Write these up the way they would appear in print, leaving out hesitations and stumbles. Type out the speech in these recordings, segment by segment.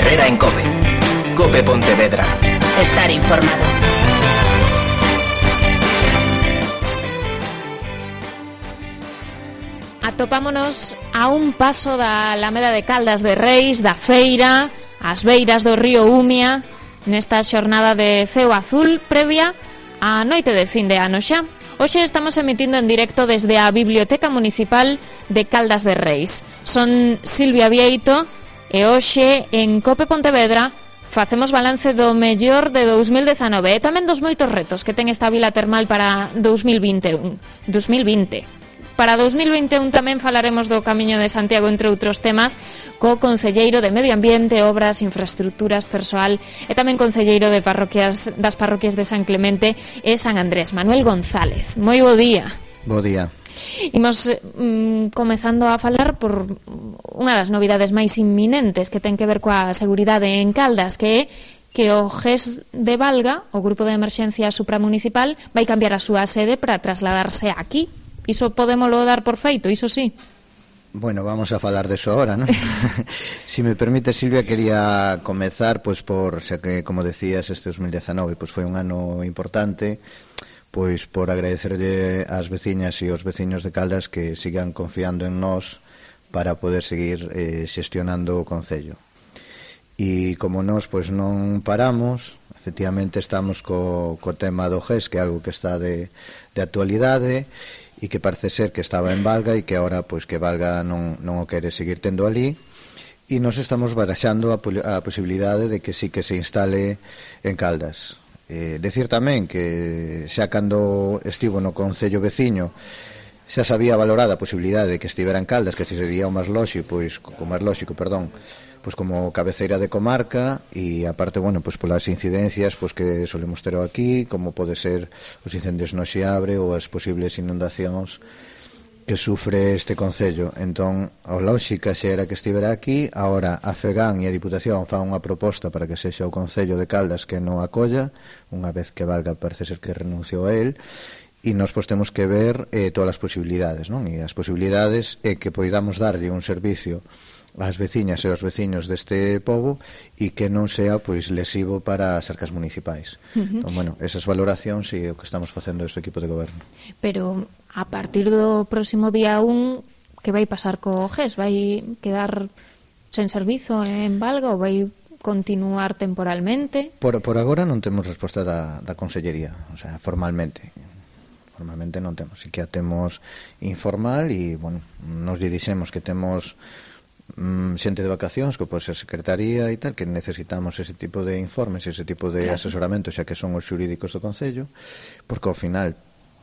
Herrera en COPE. COPE Pontevedra. Estar informado. Atopámonos a un paso da Alameda de Caldas de Reis, da feira, ás beiras do río Umia, nesta xornada de ceo azul previa á noite de fin de ano xa. Hoxe estamos emitindo en directo desde a Biblioteca Municipal de Caldas de Reis. Son Silvia Vieito e hoxe en COPE Pontevedra facemos balance do mellor de 2019 e tamén dos moitos retos que ten esta vila termal para 2020. Para 2021 tamén falaremos do Camiño de Santiago, entre outros temas, co concelleiro de Medio Ambiente, Obras, Infraestructuras, Persoal e tamén concelleiro de das parroquias de San Clemente e San Andrés, Manuel González. Moi bo día. Bo día. Imos comezando a falar por unha das novidades máis inminentes que ten que ver coa seguridade en Caldas, que é que o GES de Valga, o Grupo de Emerxencia Supramunicipal, vai cambiar a súa sede para trasladarse aquí. Iso podémolo dar por feito, iso sí. Bueno, vamos a falar de eso ahora, ¿no? Si me permite, Silvia, quería comezar, pues por, xa que, como decías, este 2019 pues foi un ano importante, pois por agradecerlle ás veciñas e aos veciños de Caldas que sigan confiando en nós para poder seguir xestionando o concello. E como nós pois non paramos, efectivamente estamos co tema do GES, que é algo que está de actualidade e que parece ser que estaba en Valga e que agora pois que Valga non o quere seguir tendo ali, e nos estamos baraxando a posibilidade de que sí que se instale en Caldas. Decir tamén que xa cando estivo no concello veciño xa sabía valorada a posibilidade de que estivera en Caldas, que sería o máis lóxico, pois como cabeceira de comarca, e aparte, bueno, pois polas incidencias pois que solemos ter aquí, como pode ser os incendios no Xiabre ou as posibles inundacións que sufre este concello. Entón, a lóxica xa era que estivera aquí. Agora a FEGAN e a Diputación fan unha proposta para que sexa o concello de Caldas que non acolla, unha vez que Valga parece ser que renunciou a él, e nós pois temos que ver todas as posibilidades, non? E as posibilidades é que poidamos darlle un servicio ás veciñas e aos veciños deste pobo e que non sea pois lesivo para as arcas municipais. Entón, bueno, esas valoracións e o que estamos facendo este equipo de goberno. Pero a partir do próximo día 1, que vai pasar co GES? Vai quedar sen servizo en Valga ou vai continuar temporalmente? Por agora non temos resposta da Consellería, o sea, formalmente non temos, e que a temos informal, e, bueno, nos dixemos que temos xente de vacacións, que pode ser secretaría e tal, que necesitamos ese tipo de informes, ese tipo de asesoramento, xa que son os xurídicos do Concello, porque ao final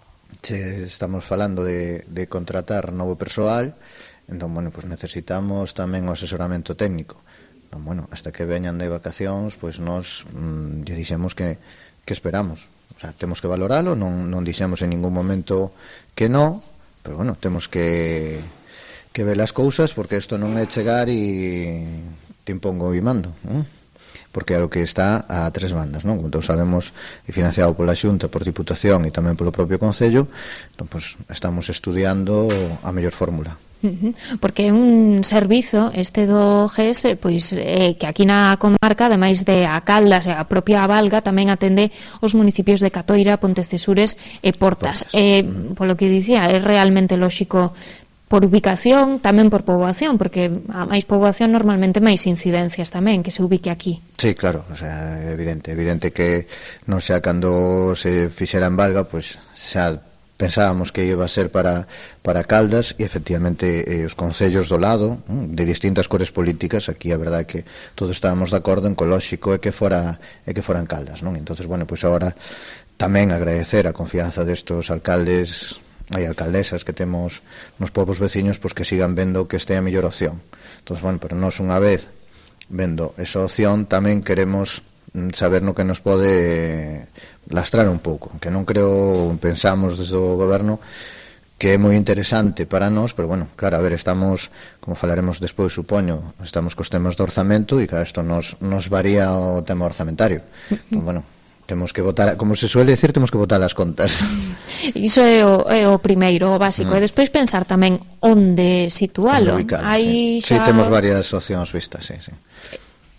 estamos falando de contratar novo persoal. Entón, bueno, pues necesitamos tamén o asesoramento técnico. Entón, bueno, hasta que veñan de vacacións, pues nos lle dixemos que esperamos. O sea, temos que valoralo, non dixemos en ningún momento que non, pero bueno, temos que ver as cousas, porque isto non é chegar e te impongo e mando, non? Porque é o que está a tres bandas, non? Como todos sabemos, é financiado pola Xunta, por Diputación e tamén polo propio Concello. Entón, pues, estamos estudiando a mellor fórmula. Porque é un servizo este do GES, pois que aquí na comarca, ademais de a Caldas e a propia Valga, tamén atende os municipios de Catoira, Pontecesures e Portas. Polo que dicía, é realmente lóxico por ubicación, tamén por poboación, porque a máis poboación normalmente máis incidencias tamén, que se ubique aquí. Sí, claro, o sea, é evidente que non xa cando se fixera en Valga, pois xa pensábamos que iba a ser para Caldas, e efectivamente os concellos do lado, de distintas cores políticas, aquí a verdade é que todos estábamos de acordo en que o lóxico é que foran Caldas, non? Entonces, bueno, pois agora tamén agradecer a confianza destos alcaldes hai alcaldesas que temos nos povos veciños, pois que sigan vendo que este é a mellor opción. Entón, bueno, pero nós unha vez vendo esa opción tamén queremos saber no que nos pode lastrar un pouco, que non creo, pensamos desde o goberno que é moi interesante para nós, pero bueno, claro, a ver, estamos, como falaremos despois, supoño, estamos cos temas do orzamento, e claro, isto nos varía o tema orzamentario. Entón, bueno, temos que votar, como se suele decir, temos que votar as contas. Iso é o primeiro, o básico, e despois pensar tamén onde situalo. Hai xa... Sí, temos varias opcións vistas, sí.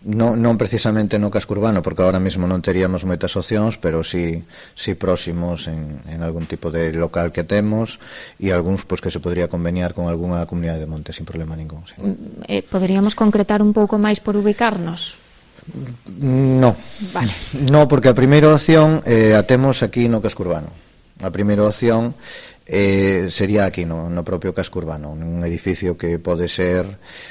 non precisamente no casco urbano, porque ahora mesmo non teríamos moitas opcións, pero sí próximos en algún tipo de local que temos, e algúns pues, que se podría conveniar con algunha comunidade de monte sin problema ningún. Sí. Poderíamos concretar un pouco máis por ubicarnos? No, vale. No, porque a primeira opción a temos aquí no casco urbano. A primeira opción sería aquí no propio casco urbano, un edificio que pode ser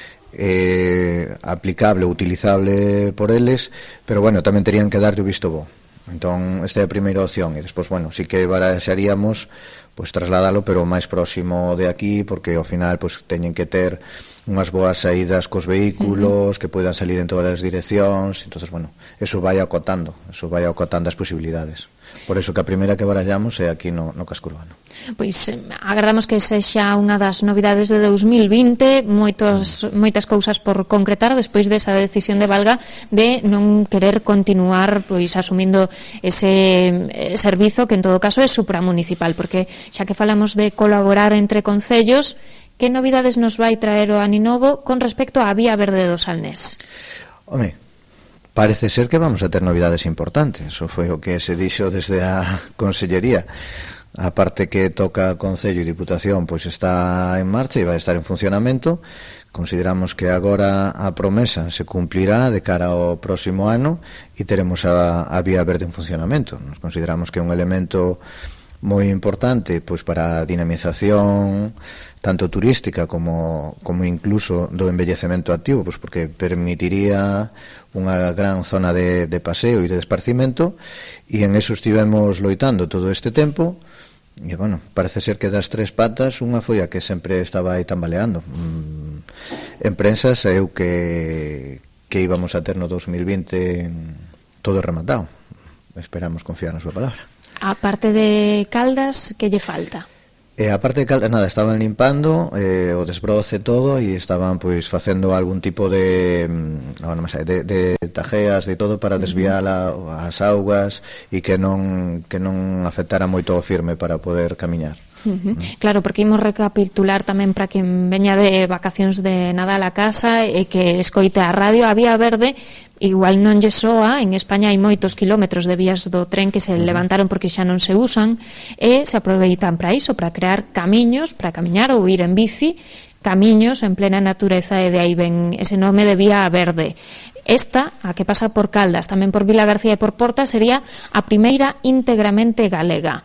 aplicable, utilizable por eles, pero bueno, tamén terían que darlle o visto bo. Entón, esta é a primeira opción, e despois, bueno, sí que baraxaríamos pues trasladalo, pero máis próximo de aquí, porque ao final pues teñen que ter unhas boas saídas cos vehículos, que poidan salir en todas as direccións. Entonces, bueno, eso vai acotando as posibilidades. Por eso que a primeira que barallamos é aquí no casco urbano. Pois agardamos que sexa unha das novidades de 2020, moitas cousas por concretar despois desa decisión de Valga de non querer continuar pois asumindo ese servizo que en todo caso é supramunicipal, porque xa que falamos de colaborar entre concellos, que novidades nos vai traer o Aninovo con respecto á Vía Verde do Salnés? Home, parece ser que vamos a ter novidades importantes. Eso foi o que se dixo desde a Consellería. A parte que toca Concello e Diputación, pois está en marcha e vai estar en funcionamento. Consideramos que agora a promesa se cumplirá de cara ao próximo ano e teremos a Vía Verde en funcionamento. Nos consideramos que é un elemento moi importante pois para a dinamización tanto turística como incluso do envellecemento activo, pois porque permitiría unha gran zona de paseo e de esparcimento, e en eso estivemos loitando todo este tempo. E, bueno, parece ser que das tres patas unha foi a que sempre estaba aí tambaleando. En prensa saiu que íbamos a ter no 2020 todo rematado. Esperamos confiar na súa palabra. A parte de Caldas, que lle falta? A parte de Caldas, nada, estaban limpando o desbroce todo e estaban pois facendo algún tipo de tajeas de todo para desviar as augas e que non afectara moito o firme para poder camiñar. Claro, porque imos recapitular tamén para quen veña de vacacións de Nadal a casa e que escoite a radio. A Vía Verde igual non lle soa, en España hai moitos kilómetros de vías do tren que se levantaron porque xa non se usan e se aproveitan para iso, para crear camiños para camiñar ou ir en bici, camiños en plena natureza, e de aí ven ese nome de Vía Verde. Esta, a que pasa por Caldas, tamén por Vila García e por Porta, sería a primeira íntegramente galega.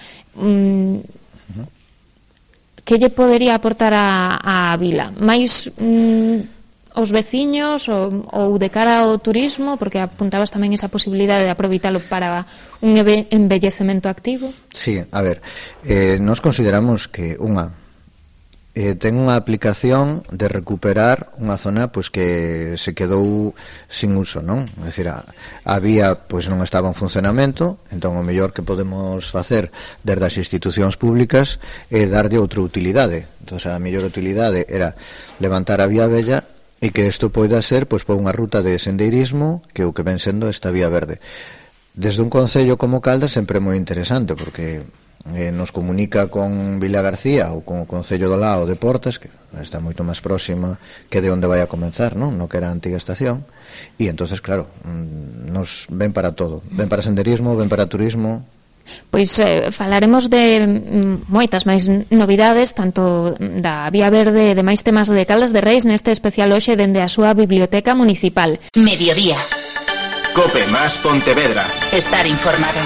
Que lle podería aportar a vila? Mais os veciños ou de cara ao turismo, porque apuntabas tamén esa posibilidade de aproveitalo para un envellecemento activo? Sí, a ver, nos consideramos que ten unha aplicación de recuperar unha zona pois que se quedou sin uso, non? É dicir, a vía pois non estaba en funcionamento, entón o mellor que podemos facer desde as institucións públicas é darlle outra utilidade. Entón a mellor utilidade era levantar a vía vella e que isto poida ser pois por unha ruta de sendeirismo, que o que ven sendo esta Vía Verde. Desde un concello como Caldas sempre é moi interesante, porque nos comunica con Vila García ou con o Concello do Lao de Portas, que está moito máis próxima que de onde vai a comenzar, non? No que era a antiga estación, e entonces claro, nos ven para todo, ven para senderismo, ven para turismo. Pois falaremos de moitas máis novidades, tanto da Vía Verde e de máis temas de Caldas de Reis neste especial hoxe dende a súa biblioteca municipal. Mediodía. Cope más Pontevedra. Estar informado.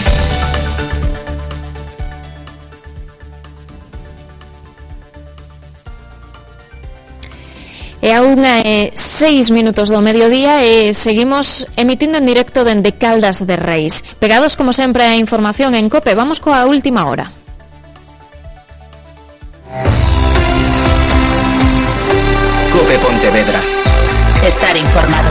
E a 1:06 do mediodía e seguimos emitindo en directo dende Caldas de Reis. Pegados como sempre a información en COPE, vamos coa última hora. Cope Pontevedra. Estar informado.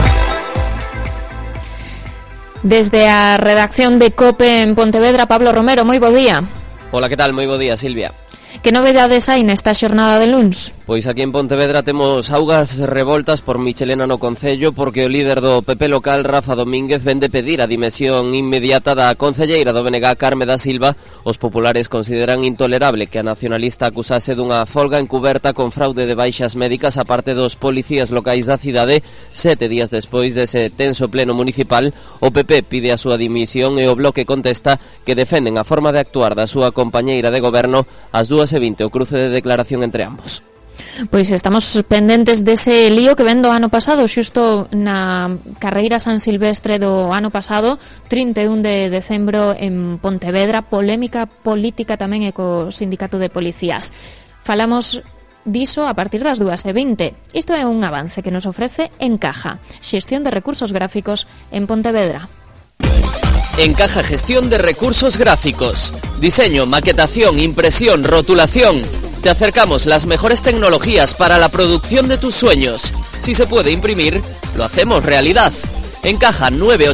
Desde a redacción de COPE en Pontevedra, Pablo Romero, moi bo día. Hola, que tal? Moi bo día, Silvia. Que novedades hai nesta xornada de luns? Pois aquí en Pontevedra temos augas revoltas por Michelena no Concello porque o líder do PP local, Rafa Domínguez, vende pedir a dimisión inmediata da concelleira do BNG, Carme da Silva. Os populares consideran intolerable que a nacionalista acusase dunha folga encuberta con fraude de baixas médicas a parte dos policías locais da cidade. 7 días despois dese tenso pleno municipal, o PP pide a súa dimisión e o Bloque contesta que defenden a forma de actuar da súa compañeira de goberno. Ás 2:20 o cruce de declaración entre ambos. Pois estamos pendentes dese lío que ven do ano pasado, xusto na carreira San Silvestre do ano pasado, 31 de decembro en Pontevedra, polémica política tamén e co sindicato de policías. Falamos diso a partir das 2:20. Isto é un avance que nos ofrece Encaja, xestión de recursos gráficos en Pontevedra. Encaja Gestión de Recursos Gráficos. Diseño, maquetación, impresión, rotulación. Te acercamos las mejores tecnologías para la producción de tus sueños. Si se puede imprimir, lo hacemos realidad. Encaja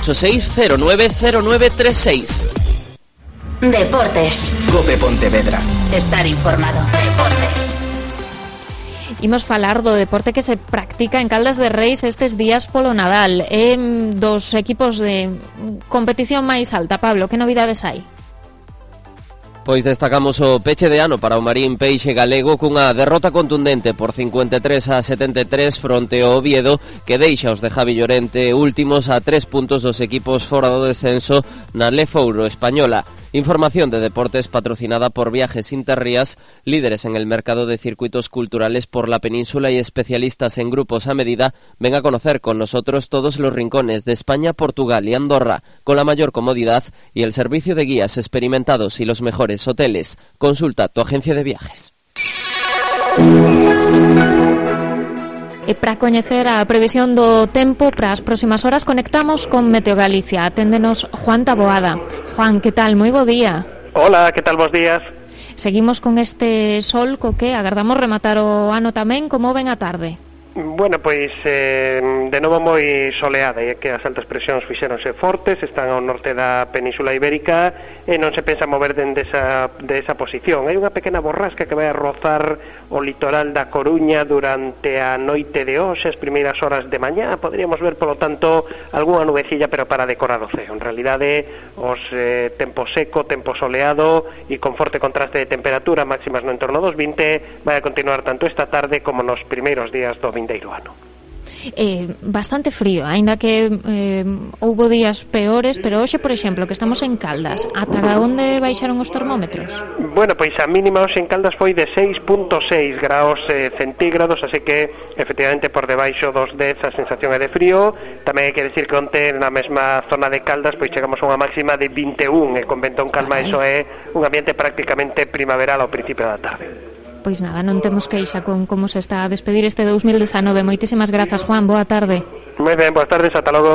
986-090936. Deportes. Cope Pontevedra. Estar informado. Deportes. Imos falar do deporte que se practica en Caldas de Reis estes días polo Nadal. Dos equipos de competición máis alta. Pablo, que novidades hai? Pois destacamos o peche de ano para o Marín Peixe galego cunha derrota contundente por 53-73 fronte ao Oviedo, que deixa os de Javi Llorente últimos a 3 puntos dos equipos fora do descenso na Lefouro española. Información de deportes patrocinada por Viajes Interrías, líderes en el mercado de circuitos culturales por la península y especialistas en grupos a medida. Ven a conocer con nosotros todos los rincones de España, Portugal y Andorra, con la mayor comodidad y el servicio de guías experimentados y los mejores hoteles. Consulta tu agencia de viajes. E para coñecer a previsión do tempo para as próximas horas conectamos con Meteo Galicia. Aténdenos Juan Taboada. Juan, que tal? Moi bo día. Hola, que tal? Bos días. Seguimos con este sol co que agardamos rematar o ano tamén. Como ven a tarde? Bueno, pois de novo moi soleada, e que as altas presións fixéronse fortes, están ao norte da Península Ibérica e non se pensa mover dende esa posición. Hai unha pequena borrasca que vai a rozar o litoral da Coruña durante a noite de hoxe, as primeiras horas de mañá. Poderíamos ver, polo tanto, algunha nubecilla, pero para decorar o ceo. En realidade, os tempo seco, tempo soleado e con forte contraste de temperatura, máximas no entorno dos 20, vai a continuar tanto esta tarde como nos primeiros días do vindeiro ano. Bastante frío, aínda que houbo días peores, pero hoxe, por exemplo, que estamos en Caldas, ata onde baixaron os termómetros? Bueno, pois a mínima hoxe en Caldas foi de 6.6 graus centígrados, así que efectivamente por debaixo dos 10 a sensación é de frío. Tamén hai que decir que onte na mesma zona de Caldas pois chegamos a unha máxima de 21 e con vento en calma. Iso é un ambiente prácticamente primaveral ao principio da tarde. Pois nada, non temos queixa con como se está a despedir este 2019. Moitísimas grazas, Juan, boa tarde. Moi ben, boas tardes, ata logo.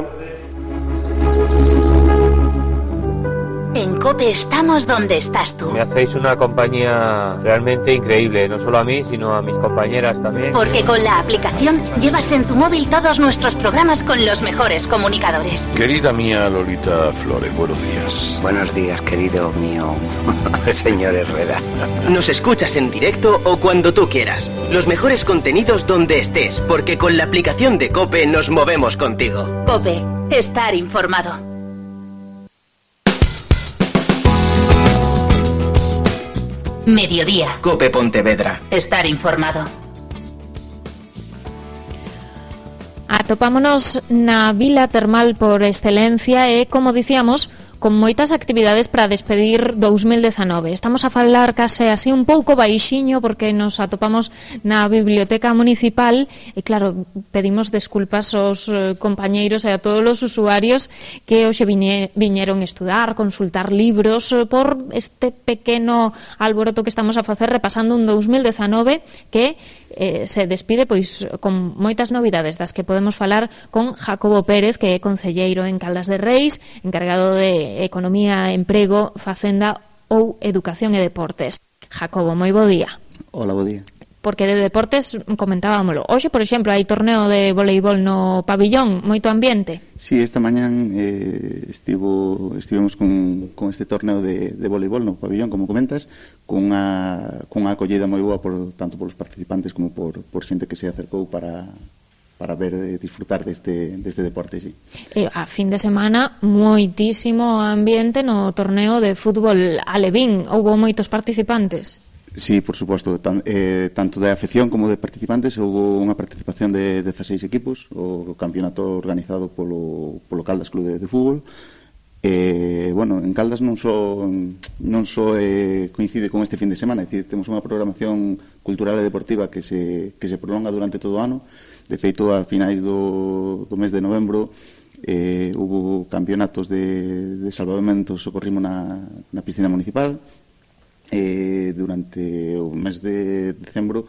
En COPE estamos donde estás tú. Me hacéis una compañía realmente increíble, no solo a mí, sino a mis compañeras también. Porque con la aplicación llevas en tu móvil todos nuestros programas con los mejores comunicadores. Querida mía Lolita Flores, buenos días. Buenos días, querido mío señor Herrera. Nos escuchas en directo o cuando tú quieras. Los mejores contenidos donde estés, porque con la aplicación de COPE nos movemos contigo. COPE, estar informado. Mediodía. COPE Pontevedra. Estar informado. Atopámonos na vila termal por excelencia e, como dicíamos, con moitas actividades para despedir 2019. Estamos a falar case así un pouco baixiño porque nos atopamos na biblioteca municipal e claro, pedimos desculpas aos compañeiros e a todos os usuarios que hoxe viñeron estudar, consultar libros por este pequeno alboroto que estamos a facer repasando un 2019 que se despide pois con moitas novidades das que podemos falar con Jacobo Pérez, que é concelleiro en Caldas de Reis, encargado de Economía, Emprego, Facenda ou Educación e Deportes. Jacobo, moi bo día. Hola, bo día. porque de deportes comentábamoslo. Hoxe, por exemplo, hai torneo de voleibol no pabillón, moito ambiente. Sí, esta mañán estivemos con este torneo de voleibol no pabillón, como comentas, con unha acollida moi boa tanto polos participantes como por xente que se acercou para ver e disfrutar deste deporte, sí. A fin de semana, moitísimo ambiente no torneo de fútbol alevín. Houbo moitos participantes. Sí, por suposto, tanto de afección como de participantes. Houve unha participación de 16 equipos, o campeonato organizado polo Caldas Clube de Fútbol. Bueno, en Caldas non só coincide con este fin de semana, é dicir, temos unha programación cultural e deportiva que se prolonga durante todo o ano. De feito, a finais do mes de novembro houve campeonatos de salvamento e socorrismo na piscina municipal. Durante o mes de decembro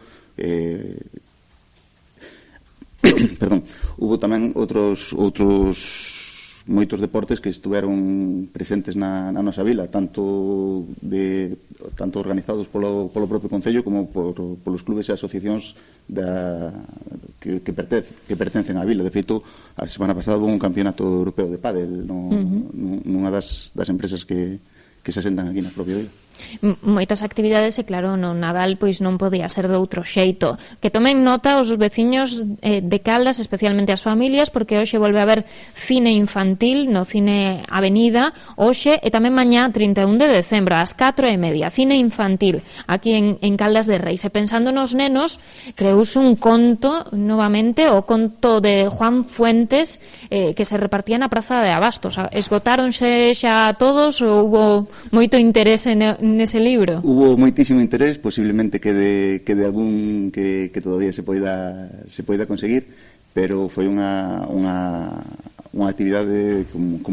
hubo tamén outros moitos deportes que estuveron presentes na nosa vila, tanto organizados polo propio Concello como polos clubes e asociacións que pertencen á vila. De feito, a semana pasada houve un campeonato europeo de pádel nunha das empresas que se asentan aquí na propia vila. Moitas actividades e claro, no Nadal pois non podía ser de outro xeito. Que tomen nota os veciños de Caldas, especialmente as familias, porque hoxe volve a haber cine infantil no Cine Avenida, hoxe e tamén mañá 31 de decembro ás 4:30, cine infantil aquí en Caldas de Reis. E pensando nos nenos, creouse un conto novamente, o conto de Juan Fuentes, que se repartía na Praza de Abastos. Esgotáronse xa todos ou hubo moito interese nese libro? Hubo moitísimo interés, posiblemente que de algún que todavía se poida conseguir, pero foi unha actividade con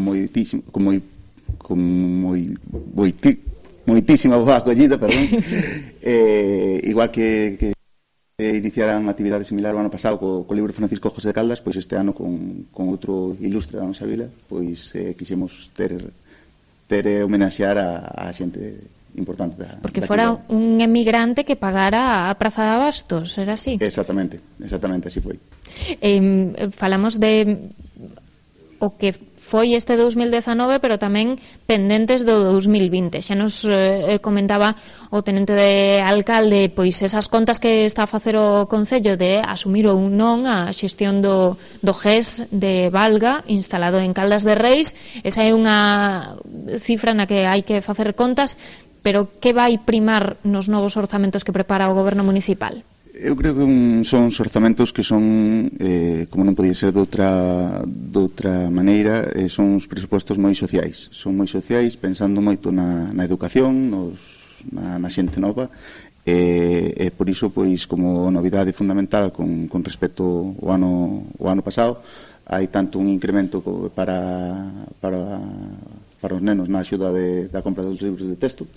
moitísima boa acollida, perdón. Igual que iniciaran actividade similar o ano pasado co libro Francisco José de Caldas, pois este ano con outro ilustre da nosa vila, pois quixemos ter homenaxear a xente importante porque fora un emigrante que pagara a Praza de Abastos, era así? Exactamente, así foi. Falamos de o que foi este 2019, pero tamén pendentes do 2020. Xa nos comentaba o tenente de alcalde pois esas contas que está a facer o Concello de asumir ou non a xestión do GES de Valga instalado en Caldas de Reis. Esa é unha cifra na que hai que facer contas, pero que vai primar nos novos orzamentos que prepara o goberno municipal? Eu creo que son orzamentos que son, como non podía ser de outra maneira, son os presupostos moi sociais. Son moi sociais, pensando moito na educación, na xente nova, e por iso, pois, como novidade fundamental con respecto ao ano pasado, hai tanto un incremento para os nenos na axuda da compra dos libros de texto,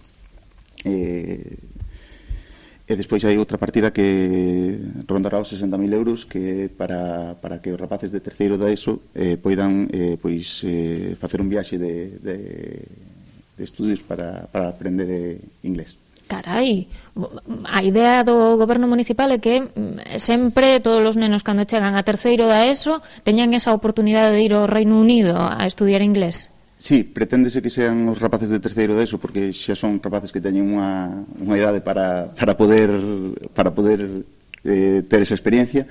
e despois hai outra partida que rondará os 60.000 euros que para que os rapaces de terceiro da ESO poidan facer un viaxe de estudios para aprender inglés. Carai, a idea do goberno municipal é que sempre todos os nenos cando chegan a terceiro da ESO teñan esa oportunidade de ir ao Reino Unido a estudiar inglés. Sí, preténdese que sean os rapaces de terceiro de eso, porque xa son rapaces que teñen unha idade para poder ter esa experiencia.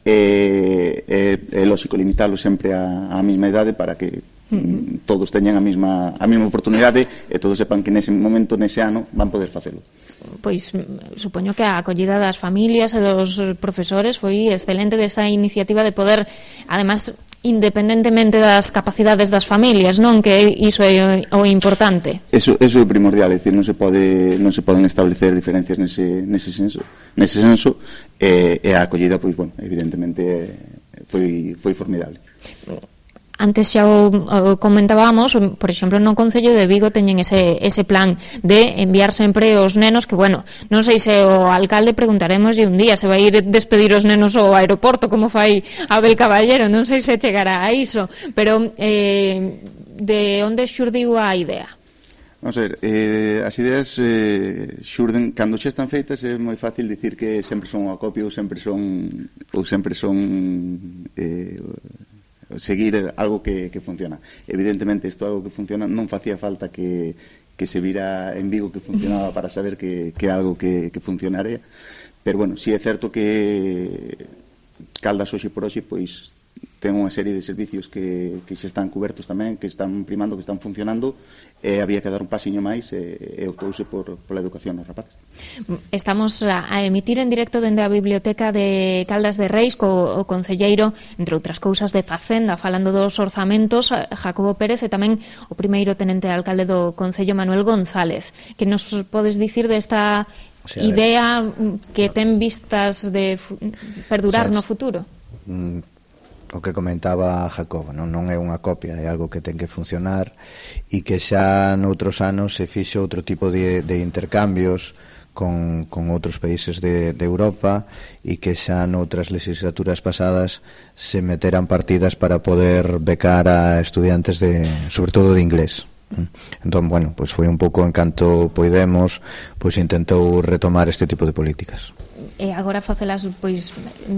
É lógico limitalo sempre á mesma idade para que todos teñan a mesma oportunidade e todos sepan que nese momento, nese ano, van poder facelo. Pois supoño que a acollida das familias e dos profesores foi excelente desa iniciativa de poder, además, independentemente das capacidades das familias, non? Que iso é o importante. Eso é primordial, é dicir, non se poden establecer diferencias nese senso, e a acollida, pois, bueno, evidentemente foi formidable. Antes xa o comentábamos, por exemplo, no Concello de Vigo teñen ese plan de enviar sempre os nenos, que, bueno, non sei se o alcalde preguntaremoslle un día se vai ir despedir os nenos ao aeroporto como fai Abel Caballero, non sei se chegará a iso, pero de onde xurdiu a idea? Vamos a ver, as ideas xurden, cando xa están feitas é moi fácil dicir que sempre son unha copia ou sempre son seguir algo que funciona. Evidentemente isto é algo que funciona, non facía falta que se vira en Vigo que funcionaba para saber que é algo que funcionaría, pero bueno, si é certo que Caldas hoxe por hoxe pois ten unha serie de servicios que xa están cubertos tamén, que están primando, que están funcionando, e había que dar un pasiño máis e optouse pola educación dos rapaces. Estamos a emitir en directo dende a Biblioteca de Caldas de Reis co concelleiro, entre outras cousas, de Facenda, falando dos orzamentos, Jacobo Pérez, e tamén o primeiro tenente alcalde do Concello, Manuel González. Que nos podes dicir desta idea que ten vistas de perdurar no futuro? O que comentaba Jacobo, non é unha copia, é algo que ten que funcionar e que xa noutros anos se fixo outro tipo de intercambios con outros países de Europa e que xa noutras legislaturas pasadas se meteran partidas para poder becar a estudiantes sobre todo de inglés. Entón, bueno, pois foi un pouco en canto poidemos, pois intentou retomar este tipo de políticas. E agora facelas pois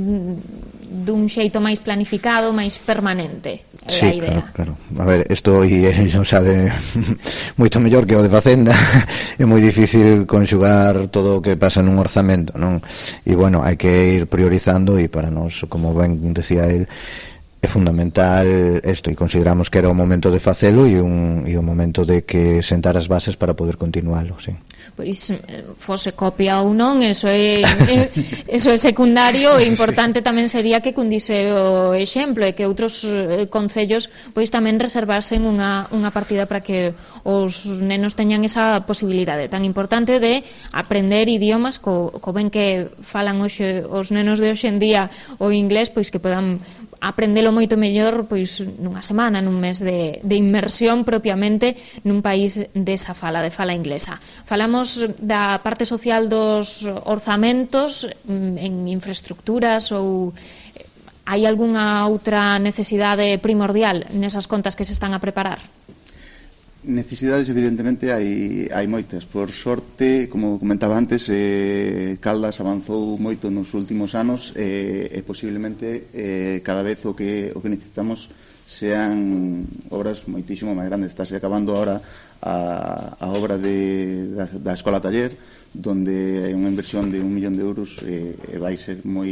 dun xeito máis planificado, máis permanente, é a idea. Claro. A ver, isto ele non sabe moito mellor que o de Facenda. É moi difícil conxugar todo o que pasa nun orzamento, non? E bueno, hai que ir priorizando e para nós, como ben decía el, é fundamental isto, e consideramos que era o momento de facelo e o momento de que sentar as bases para poder continualo, sí. Pois fose copia ou non, eso é secundario. O importante tamén sería que cundise o exemplo e que outros concellos pois tamén reservasen unha partida para que os nenos teñan esa posibilidade tan importante de aprender idiomas, co ben que falan hoxe os nenos de hoxe en día o inglés, pois que podan aprendelo moito mellor pois nunha semana, nun mes de inmersión propiamente nun país desa fala, de fala inglesa. Falamos da parte social dos orzamentos en infraestructuras, ou hai algunha outra necesidade primordial nesas contas que se están a preparar? Necesidades, evidentemente, hai moitas. Por sorte, como comentaba antes, Caldas avanzou moito nos últimos anos e posiblemente cada vez o que necesitamos sean obras moitísimo máis grandes. Estáse acabando ahora a obra da Escola Taller, donde hai unha inversión de 1 millón de euros e vai ser moi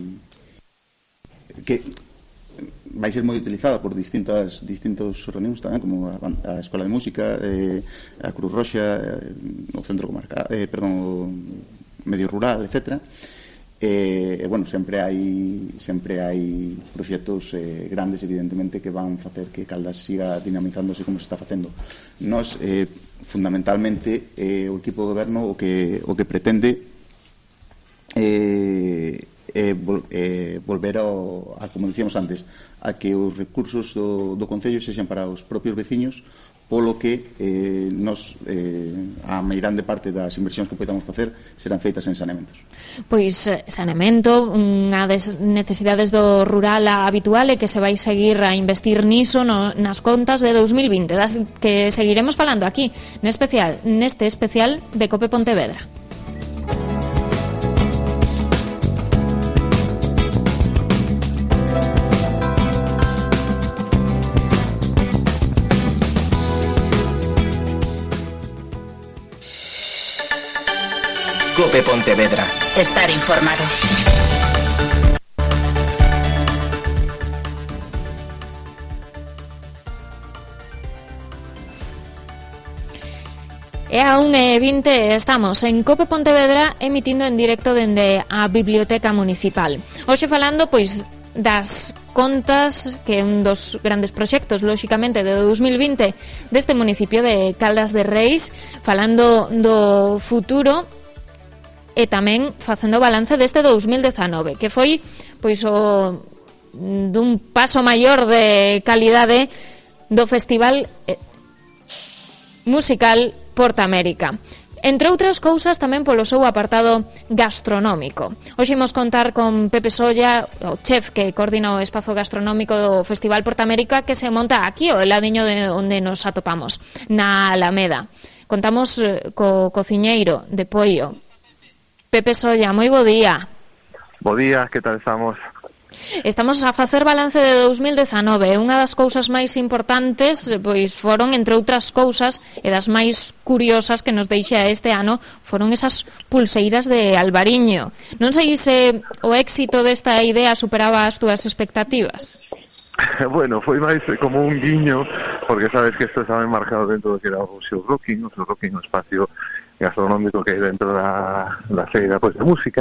utilizada por distintos organismos tamén, como a Escola de Música, a Cruz Roxa, o Centro Comarcal, o Medio Rural, etc. Bueno, sempre hai proxectos grandes, evidentemente, que van facer que Caldas siga dinamizándose como se está facendo. Nós, fundamentalmente, o equipo de goberno o que pretende volver a, como dicíamos antes, a que os recursos do Concello sexan para os propios veciños, polo que a meirande parte das inversións que podamos facer serán feitas en saneamentos. Pois saneamento, unha das necesidades do rural habitual, e que se vai seguir a investir niso nas contas de 2020, das que seguiremos falando aquí neste especial de Cope Pontevedra. Cope Pontevedra. Estar informado. E a 1:20 estamos en Cope Pontevedra emitindo en directo dende a Biblioteca Municipal. Hoxe falando pois das contas, que é un dos grandes proxectos, lóxicamente, de 2020 deste municipio de Caldas de Reis, falando do futuro e tamén facendo balance deste 2019, que foi pois dun paso maior de calidade do Festival Musical Portamérica. Entre outras cousas, tamén polo seu apartado gastronómico. Hoxe imos contar con Pepe Solla, o chef que coordina o espazo gastronómico do Festival Portamérica, que se monta aquí, ao ladiño de onde nos atopamos, na Alameda. Contamos co cociñeiro de Poio, Pepe Solla. Moi bo día. Bo día, que tal estamos? Estamos a facer balance de 2019. Unha das cousas máis importantes pois foron, entre outras cousas, e das máis curiosas que nos deixa este ano, foron esas pulseiras de Albariño. Non sei se o éxito desta idea superaba as túas expectativas. Bueno, foi máis como un guiño, porque sabes que isto estaba enmarcado dentro do que era o Seu Rocking, o espacio gastronómico que hai dentro da feira pois, de música.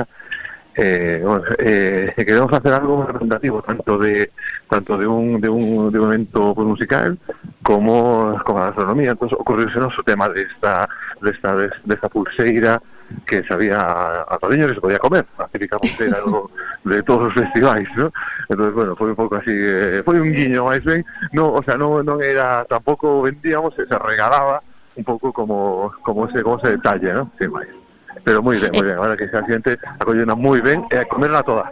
Queremos hacer algo más representativo tanto de un evento pues, musical como la gastronomía. Entonces ocurriósenos o tema de esta pulseira que sabía a Albariño que se podía comer, la típica pulseira de todos los festivales, ¿no? Entonces bueno, fue un poco así, fue un guiño más bien, no era, tampoco vendíamos, se regalaba un poco como ese detalle, ¿no? Sí, más. Pero moi ben, agora que a xente acollena moi ben e a comerla toda.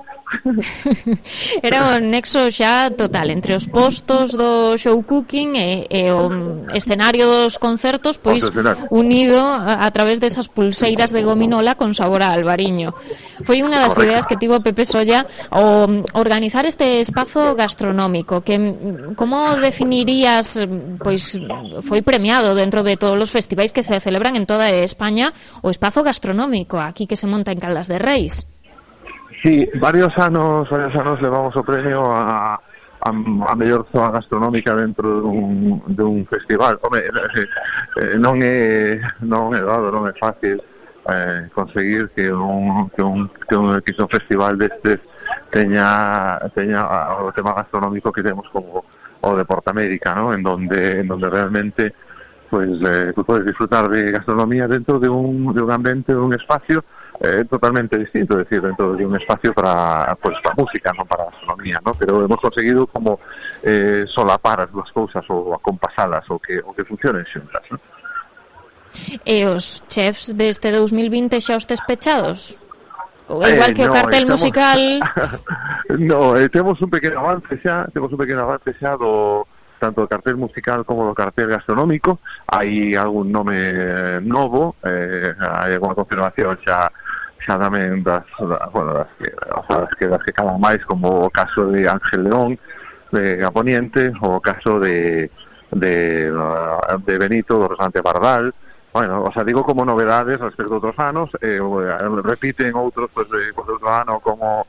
Era un nexo xa total entre os postos do show cooking e o escenario dos concertos, pois unido a través desas pulseiras de gominola con sabor a Albariño. Foi unha das ideas que tivo Pepe Solla o organizar este espazo gastronómico, que como definirías, pois foi premiado dentro de todos os festivais que se celebran en toda España, o espazo gastronómico aquí que se monta en Caldas de Reis. Sí, varios anos levamos o premio a mellor zoa gastronómica dentro dun festival. Home, non é dado, non é fácil conseguir que un festival destes teña o tema gastronómico que temos como o de Portamérica, ¿no? En donde realmente pues tú puedes disfrutar de gastronomía dentro de un ambiente, de un espacio totalmente distinto, es decir, dentro de un espacio para música, no para gastronomía, ¿no? Pero hemos conseguido como solapar as dúas cousas ou acompasalas ou que funcionen xuntas, ¿no? E os chefs deste 2020 xa os tes pechados? Igual que o cartel musical. No, temos un pequeno avance xa do tanto do cartel musical como do cartel gastronómico. Hai algún nome novo, hai alguna confirmación xa tamén das que calan máis, como o caso de Ángel León de Poniente, ou o caso de Benito do restaurante Bardal. Bueno, o sea, digo como novedades respecto a outros anos, repiten outros pues de outro ano como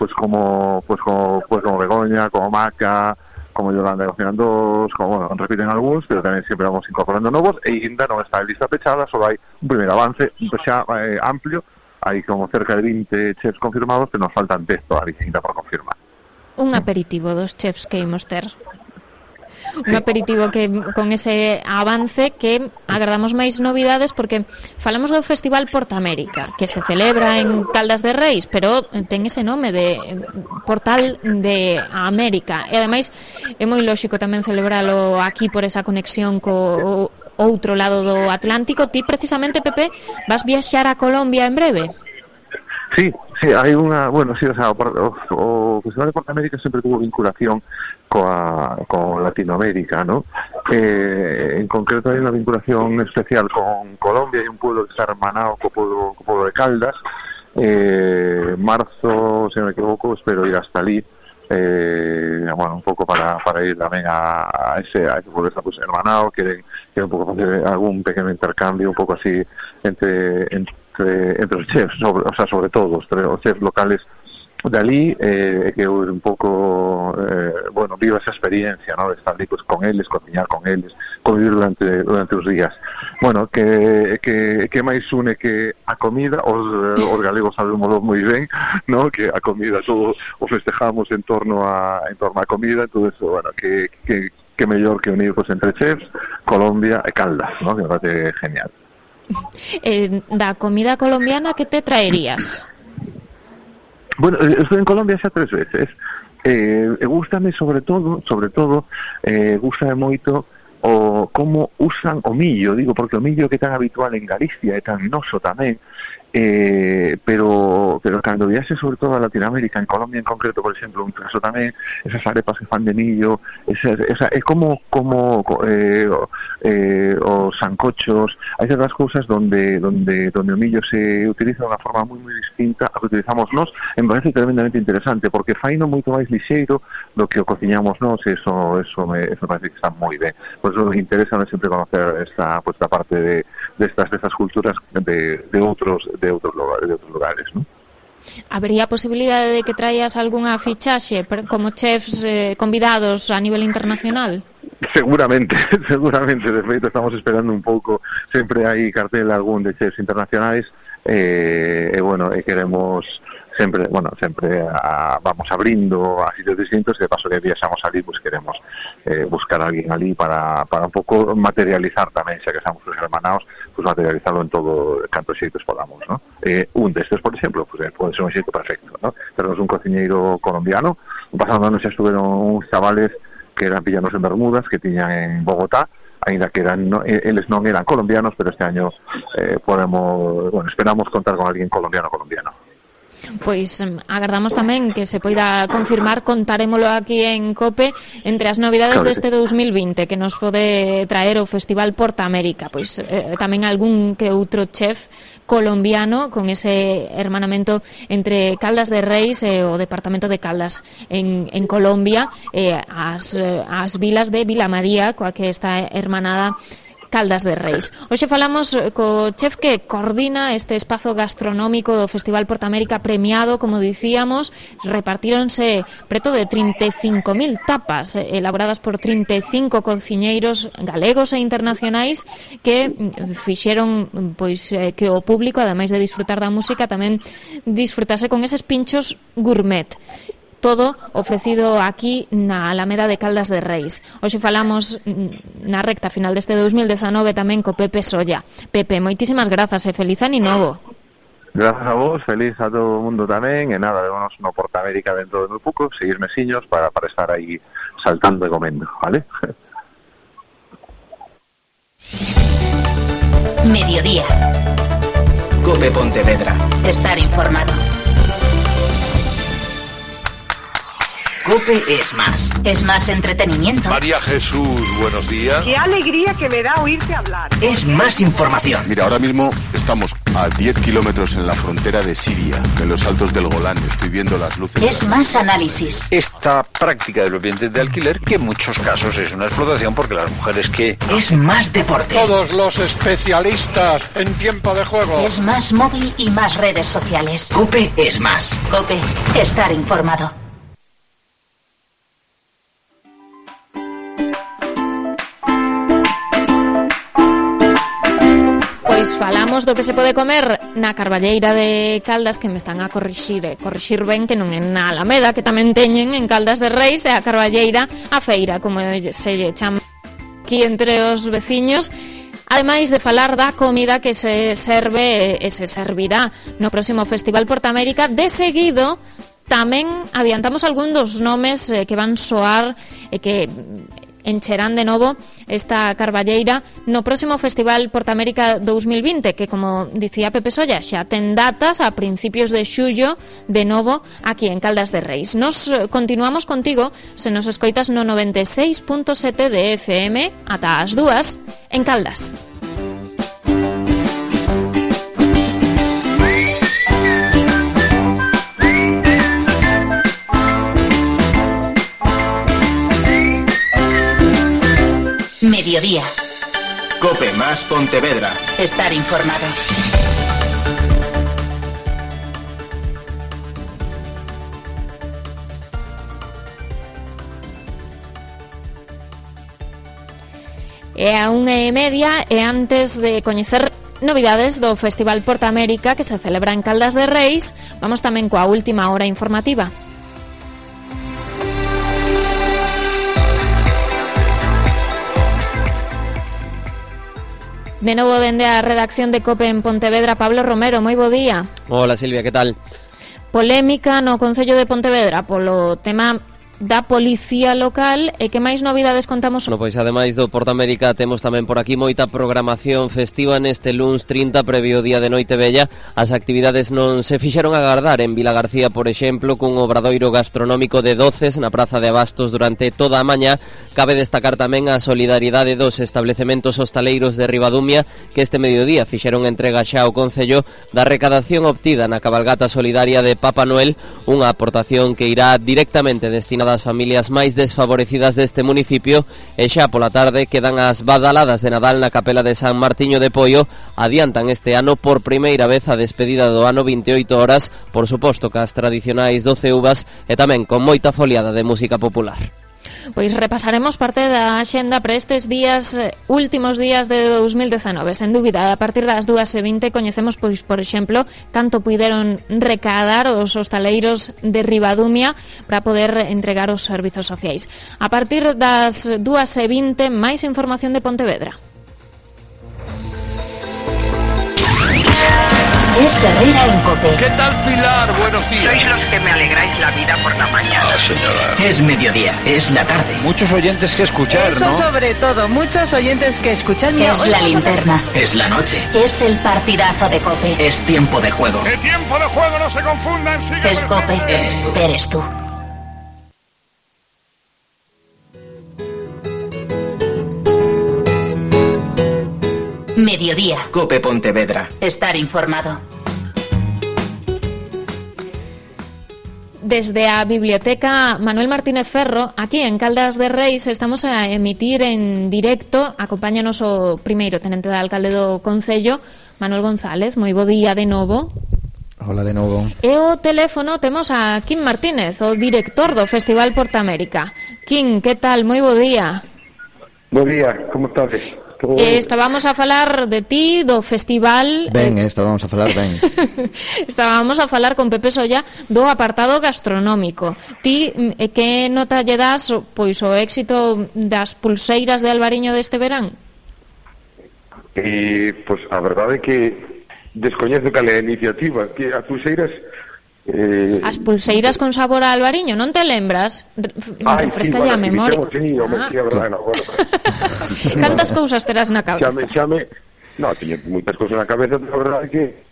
Begoña, como Maca, como Yolanda Cocinando, como repiten algúns, pero tamén sempre vamos incorporando novos, e ainda non está en lista pechada, só hai un primer avance xa amplio, hai como cerca de 20 chefs confirmados, que nos faltan 10 todavía ainda por confirmar. Un aperitivo dos chefs que imos ter. Un aperitivo que con ese avance que agardamos máis novidades, porque falamos do Festival Portamérica, que se celebra en Caldas de Reis, pero ten ese nome de Portal de América, e ademais é moi lóxico tamén celebralo aquí por esa conexión co outro lado do Atlántico. Ti precisamente, Pepe, vas viaxar a Colombia en breve? Sí, hai unha, bueno, sí, o sea, o Festival de Portamérica sempre tuvo vinculación con Latinoamérica, ¿no? En concreto hai unha vinculación especial con Colombia, hai un pueblo que está hermanado co pueblo de Caldas. Marzo, se non me equivoco, espero ir hasta allí, bueno, un pouco para ir tamén a ese pueblo que está pues, hermanado, quieren un pouco facer algún pequeno intercambio, un pouco así entre os chefs, sobre todo os chefs locales de allí, que un pouco viva esa experiencia, ¿no? De estar allí pues, con eles, cociñar con eles, convivir durante os días. Bueno, que máis une que a comida, os galegos sabemos moi ben, ¿no? Que a comida todo o festejamos en torno a comida, entonces, bueno, que mellor que unir pues, entre chefs, Colombia e Caldas, ¿no? Que me parece genial. Da comida colombiana, que te traerías? Bueno, estuve en Colombia xa 3 veces. Gústame sobre todo, gústame moito o como usan o millo, digo, porque o millo que é tan habitual en Galicia e tan noso tamén, pero cando viaxe sobre todo a Latinoamérica, en Colombia en concreto, por exemplo, un caso tamén, esas arepas que fan de millo, é como os sancochos, hai certas cousas donde o millo se utiliza de unha forma moi distinta a que utilizamos nós, e me parece tremendamente interesante, porque faino moito máis lixeiro do que o cociñamos nós, e eso me parece que está moi ben. Por eso me interesa sempre conocer esta parte de estas culturas de outros lugares, ¿no? Habería posibilidade de que traías algunha fichaxe como chefs convidados a nivel internacional? Seguramente, de feito estamos esperando un pouco, sempre hai cartel algún de chefs internacionais, e queremos sempre vamos abrindo a sitios distintos, e de paso que viaxamos ali, pues queremos buscar a alguén ali para un pouco materializar tamén, xa que estamos hermanados, pues materializarlo en todo cantos xeitos podamos, ¿no? Un destes, por exemplo, pues pode ser un xeito perfecto, ¿no? Tenemos un cociñeiro colombiano, o pasado ano xa estuveron uns chavales que eran pillanos en Bermudas, que tiñan en Bogotá, ainda que eles non eran colombianos, pero este año esperamos contar con alguén colombiano. Pois agardamos tamén que se poida confirmar, contarémolo aquí en COPE entre as novidades deste 2020 que nos pode traer o Festival Porta América, pois tamén algún que outro chef colombiano con ese hermanamento entre Caldas de Reis e o departamento de Caldas en Colombia, as vilas de Vila María, coa que está hermanada Caldas de Reis. Hoxe falamos co chef que coordina este espazo gastronómico do Festival Porta América premiado, como dicíamos, repartíronse preto de 35.000 tapas elaboradas por 35 cociñeiros galegos e internacionais que fixeron pois que o público, ademais de disfrutar da música, tamén disfrutase con eses pinchos gourmet. Todo ofrecido aquí na Alameda de Caldas de Reis. Hoxe falamos na recta final deste 2019 tamén co Pepe Solla. Pepe, moitísimas grazas e feliz ano novo. Grazas a vos, feliz a todo o mundo tamén, e nada, vémonos no Porta América dentro de moi pouco, seguir mesiños para estar aí saltando e comendo, vale? Mediodía. COPE Pontevedra. Estar informado. COPE es más. Es más entretenimiento. María Jesús, buenos días. Qué alegría que me da oírte hablar. Es más información. Mira, ahora mismo estamos a 10 kilómetros en la frontera de Siria, en los altos del Golán. Estoy viendo las luces. Es más análisis. Esta práctica de los bienes de alquiler, que en muchos casos es una explotación porque las mujeres que... Es más deporte. Todos los especialistas en tiempo de juego. Es más móvil y más redes sociales. COPE es más. COPE, estar informado. Pois falamos do que se pode comer na Carballeira de Caldas, que me están a corrixir ben, que non é na Alameda, que tamén teñen en Caldas de Reis, e a Carballeira, a feira, como se chama aquí entre os veciños. Ademais de falar da comida que se serve e se servirá no próximo Festival Porta América, de seguido tamén adiantamos algún dos nomes que van soar e que encherán de novo esta Carballeira no próximo Festival Porta América 2020, que, como dicía Pepe Solla, xa ten datas a principios de xullo de novo aquí en Caldas de Reis. Nos continuamos contigo se nos escoitas no 96.7 de FM ata as 2 en Caldas. Mediodía. COPE más Pontevedra. Estar informado. É a 1:30 e antes de coñecer novidades do Festival Porta América que se celebra en Caldas de Reis, vamos tamén coa última hora informativa. De novo dende a redacción de COPE en Pontevedra, Pablo Romero, moi bo día. Hola Silvia, que tal? Polémica no Concello de Pontevedra polo tema da Policía Local. E que máis novidades contamos? Bueno, pois ademais do Portamérica temos tamén por aquí moita programación festiva neste luns 30 previo día de Noite Vella. As actividades non se fixeron agardar en Vilagarcía, por exemplo, cun obradoiro gastronómico de doces na Praza de Abastos durante toda a mañá. Cabe destacar tamén a solidaridade dos establecementos hostaleiros de Ribadumia, que este mediodía fixeron entrega xa ao Concello da recadación obtida na cabalgata solidaria de Papá Noel, unha aportación que irá directamente destinada ás familias máis desfavorecidas deste municipio. E xa pola tarde quedan as badaladas de Nadal na capela de San Martiño de Poio. Adiantan este ano por primeira vez a despedida do ano 28 horas, por suposto que as tradicionais 12 uvas, e tamén con moita foliada de música popular. Pois repasaremos parte da axenda para estes días, últimos días de 2019. Sen dúbida, a partir das 2:20 coñecemos, pois, por exemplo, canto puideron recadar os hostaleiros de Ribadumia para poder entregar os servizos sociais. A partir das 2:20, máis información de Pontevedra. Es Herrera en COPE. ¿Qué tal, Pilar? Buenos días. Sois los que me alegráis la vida por la mañana. Señora. Es mediodía, es la tarde. Muchos oyentes que escuchar, Eso ¿no? sobre todo, muchos oyentes que escuchan. Es la linterna. Es la noche. Es el partidazo de COPE. Es tiempo de juego. ¡El tiempo de juego no se confundan! Sigue Es COPE. Eres tú. Mediodía. Cope Pontevedra. Estar informado. Desde a Biblioteca Manuel Martínez Ferro, aquí en Caldas de Reis, estamos a emitir en directo. Acompáñanos o primeiro tenente de alcalde do Concello, Manuel González. Moi bo día de novo. Hola de novo. E o teléfono temos a Quim Martínez, o director do Festival Portamérica. Quim, que tal? Moi bo día. Bo día, como estades? Estábamos a falar de ti, do festival. Estábamos a falar ben. Estábamos a falar con Pepe Solla do apartado gastronómico. Ti, que nota lle das, pois, o éxito das pulseiras de Albariño deste verán? Pois a verdade é que descoñezo cal é a iniciativa, que as pulseiras... As pulseiras con sabor a Albariño, non te lembras? Refresca a memoria. Sí, a verdade, no, bueno. Cantas cousas terás na cabeza? No, teño moitas cousas na cabeza, pero a verdade é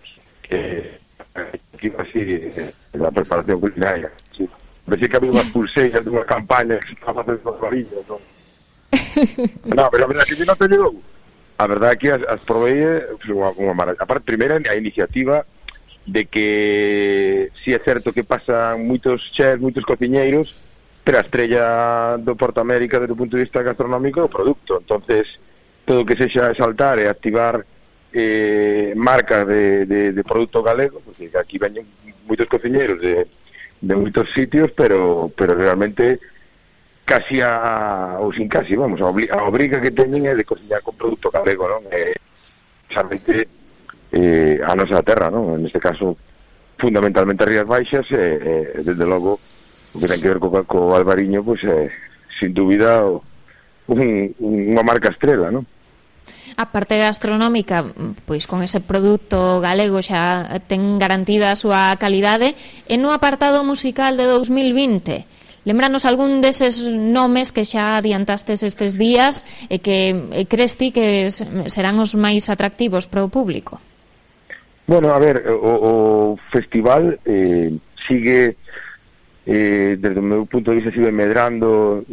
que iba así la preparación culinaria. Sí. Pensei que había unhas pulseiras dunha campaña que se estaba facendo Albariño, non? No, pero a verdade é que non te digo. A verdade é que as provei unha maravilla. Aparte, primeira, a iniciativa de que si é certo que pasan moitos chefs, moitos cociñeiros, pero a estrella do Portamérica desde o punto de vista gastronómico é o produto. Entonces, todo o que sexa exaltar e activar marcas de produto galego, porque aquí veñen moitos cociñeiros de moitos sitios, pero realmente casi ou sin casi, vamos, a obriga que teñen é de cociñar con produto galego, non? Xalmente a nosa terra, non? Neste caso, fundamentalmente as Rías Baixas, desde logo, o que ten que ver co Albariño, pois, sin dúbida, unha marca estrela, non? A parte gastronómica, pois con ese produto galego xa ten garantida a súa calidade. E no apartado musical de 2020, lembranos algún deses nomes que xa adiantastes estes días e que crees ti que serán os máis atractivos para o público? Bueno, a ver, o festival sigue, desde o meu punto de vista, sigue medrando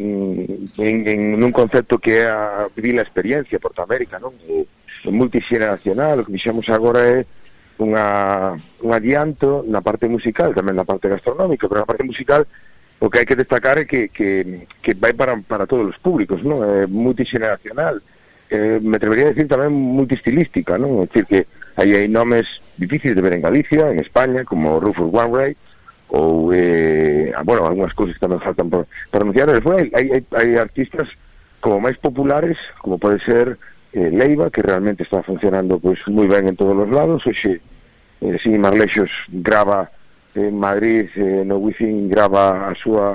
en un concepto que é a vivir a experiencia Portamérica, non? Multixeneracional. O que fixemos agora é un adianto na parte musical, tamén na parte gastronómica, pero na parte musical o que hai que destacar é que vai para todos os públicos, non? É multixeneracional. Me atrevería a decir tamén multistilística, non? É dicir que aí hai nomes difíciles de ver en Galicia, en España, como Rufus Wainwright, ou, bueno, algunhas cousas que tamén faltan por anunciar. Despois hai artistas como máis populares, como pode ser Leiva, que realmente está funcionando pois moi ben en todos os lados. Oxe, Sin Marlexos grava en Madrid, no Wizzing grava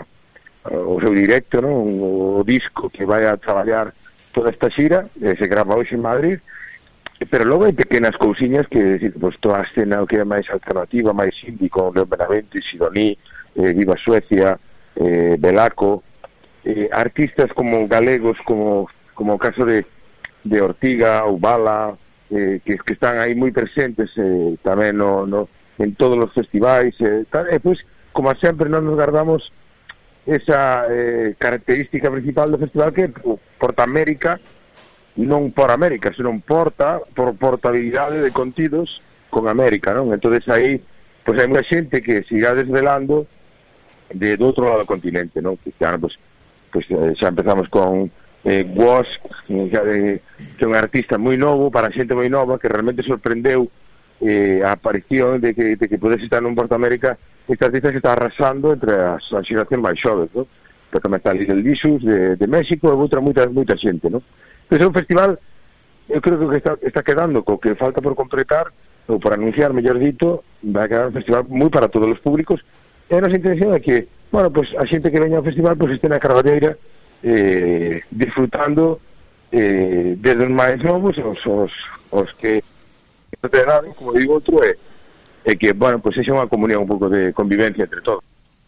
o seu directo, non? O disco que vai a traballar toda esta xira, se grava hoxe en Madrid, pero logo hai pequenas cousiñas que, pues, toda a escena que é máis alternativa, máis indie, con León Benavente, Sidoní, Viva Suecia, Belaco, artistas como galegos, como o caso de Ortiga ou Bala, que están aí moi presentes tamén en todos os festivais, pois, como sempre non nos guardamos esa característica principal do festival, que porta América, non por América, senón por portabilidade de contidos con América, non? Entonces aí, pois hai unha xente que siga desvelando do outro lado do continente, non? Que xa empezamos con Woz, que é un artista moi novo, para xente moi nova, que realmente sorprendeu a aparición de que pudese estar nun Porto América. Este artista que está arrasando entre as xeracións máis xoves, non? Pero tamén está Little Jesus de México e outra moita xente, non? Pois é un festival, eu creo que está quedando co que falta por completar, ou por anunciar, mellor dito, vai quedar un festival moi para todos os públicos, e a nosa intención é que, bueno, pois a xente que veña ao festival pois este na Carballeira disfrutando desde os máis novos os que non ten nada, como digo outro, que, bueno, pois é unha comunión un pouco de convivencia entre todos.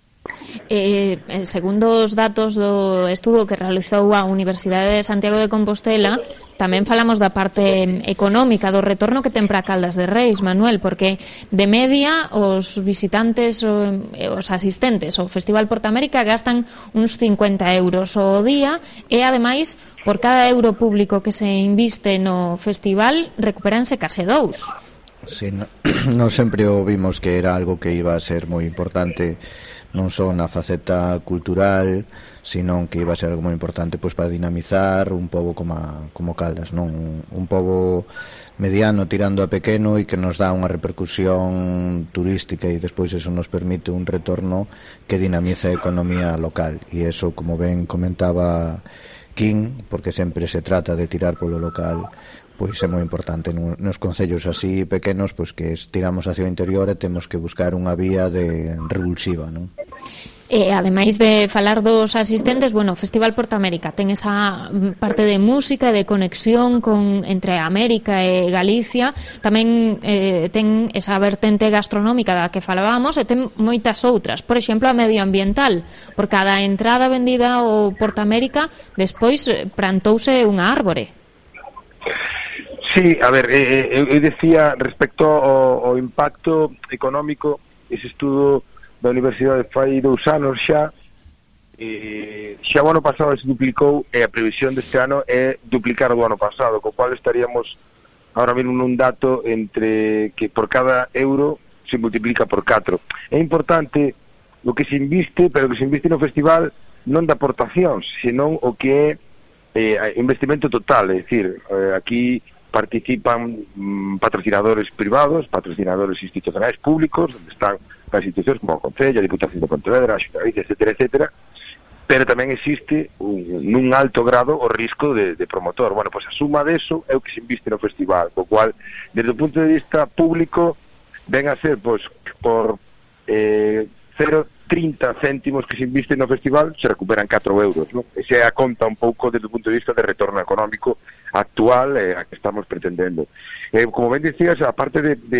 Segundo os datos do estudo que realizou a Universidade de Santiago de Compostela, tamén falamos da parte económica, do retorno que ten para Caldas de Reis, Manuel, porque de media os visitantes, os asistentes ao Festival Porto América gastan uns 50 euros ao día e, ademais, por cada euro público que se inviste no festival, recuperanse case 2. Sí, non sempre o vimos que era algo que iba a ser moi importante, non só na faceta cultural, sino que iba a ser algo moi importante pois para dinamizar un pobo como Caldas, non? Un pobo mediano tirando a pequeno e que nos dá unha repercusión turística e despois eso nos permite un retorno que dinamiza a economía local, e eso, como ben comentaba King, porque sempre se trata de tirar polo local, pois é moi importante nos concellos así pequenos, pois que tiramos hacia o interior e temos que buscar unha vía de revulsiva, non? E ademais de falar dos asistentes, bueno, o Festival Porto América ten esa parte de música e de conexión entre América e Galicia, tamén ten esa vertente gastronómica da que falábamos, e ten moitas outras, por exemplo, a medioambiental. Por cada entrada vendida ao Porto América, despois plantouse unha árbore. Sí, a ver, eu decía respecto ao impacto económico, ese estudo da Universidade fai 2 anos xa o ano pasado se duplicou, e a previsión deste ano é duplicar o do ano pasado, co cual estaríamos ahora mesmo nun dato entre que por cada euro se multiplica por 4. É importante o que se inviste, pero o que se inviste no festival non da aportacións, senón o que é investimento total, é dicir, aquí participan patrocinadores privados, patrocinadores institucionais públicos, onde están as institucións como o Concello, a Diputación de Pontevedra, a Xunta, etcétera, pero tamén existe nun alto grado o risco de promotor. Bueno, pois a suma deso é o que se inviste no festival, co cual, desde o punto de vista público, ven a ser, pois, por 0,30 céntimos que se inviste no festival, se recuperan 4 euros, non? Esa é a conta un pouco desde o punto de vista de retorno económico actual a que estamos pretendendo. Como ben dicías, a parte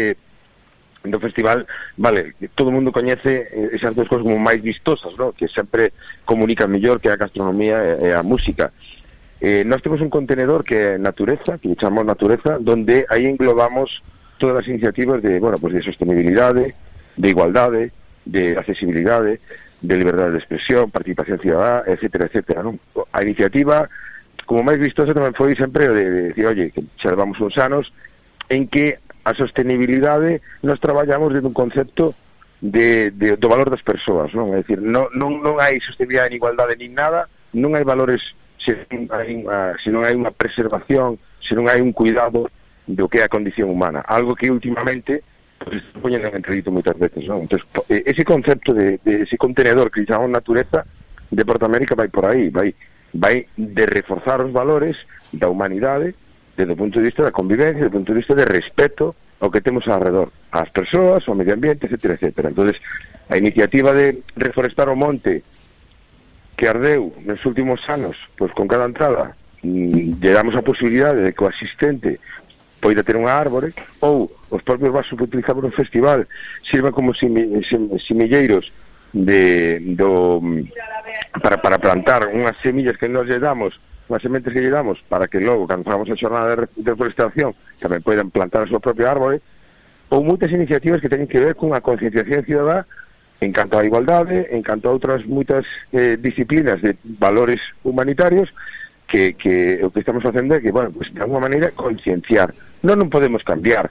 do festival, vale, todo o mundo coñece esas dúas cosas como máis vistosas, ¿no? Que sempre comunican mellor que a gastronomía e a música. Nós temos un contenedor que é Natureza, que chamamos Natureza, donde aí englobamos todas as iniciativas de, bueno, pues de sostenibilidade, de igualdade, de accesibilidade, de liberdade de expresión, participación cidadá, etcétera, non? A iniciativa, como máis vistosa, tamén foi sempre de decir, oye, que xa levamos uns anos en que a sostenibilidade nos traballamos dentro un concepto do valor das persoas, non? É dicir, non hai sostenibilidade nin igualdade nin nada, non hai valores se non hai unha preservación, se non hai un cuidado do que é a condición humana, algo que últimamente pues, se poñen en entredito moitas veces, non? Entón, ese concepto de ese contenedor que chamamos Natureza de Porto América vai por aí, vai de reforzar os valores da humanidade desde o punto de vista da convivencia, desde o punto de vista de respeto ao que temos alrededor, ás persoas, ao medio ambiente, etcétera. Entonces, a iniciativa de reforestar o monte que ardeu nos últimos anos, pois con cada entrada lle damos a posibilidade de que o asistente poida ter unha árbore, ou os propios vasos que utilizamos no festival sirvan como semilleiros para plantar unhas semillas que nos lle damos, unhas sementes que lle damos, para que logo, cando fagamos a xornada de reforestación, tamén poden plantar a súa propia árbore, ou moitas iniciativas que teñen que ver cunha concienciación cidadá en canto á igualdade, en canto a outras moitas disciplinas de valores humanitarios que o que estamos facendo é que, bueno, pues de alguma maneira concienciar. Non podemos cambiar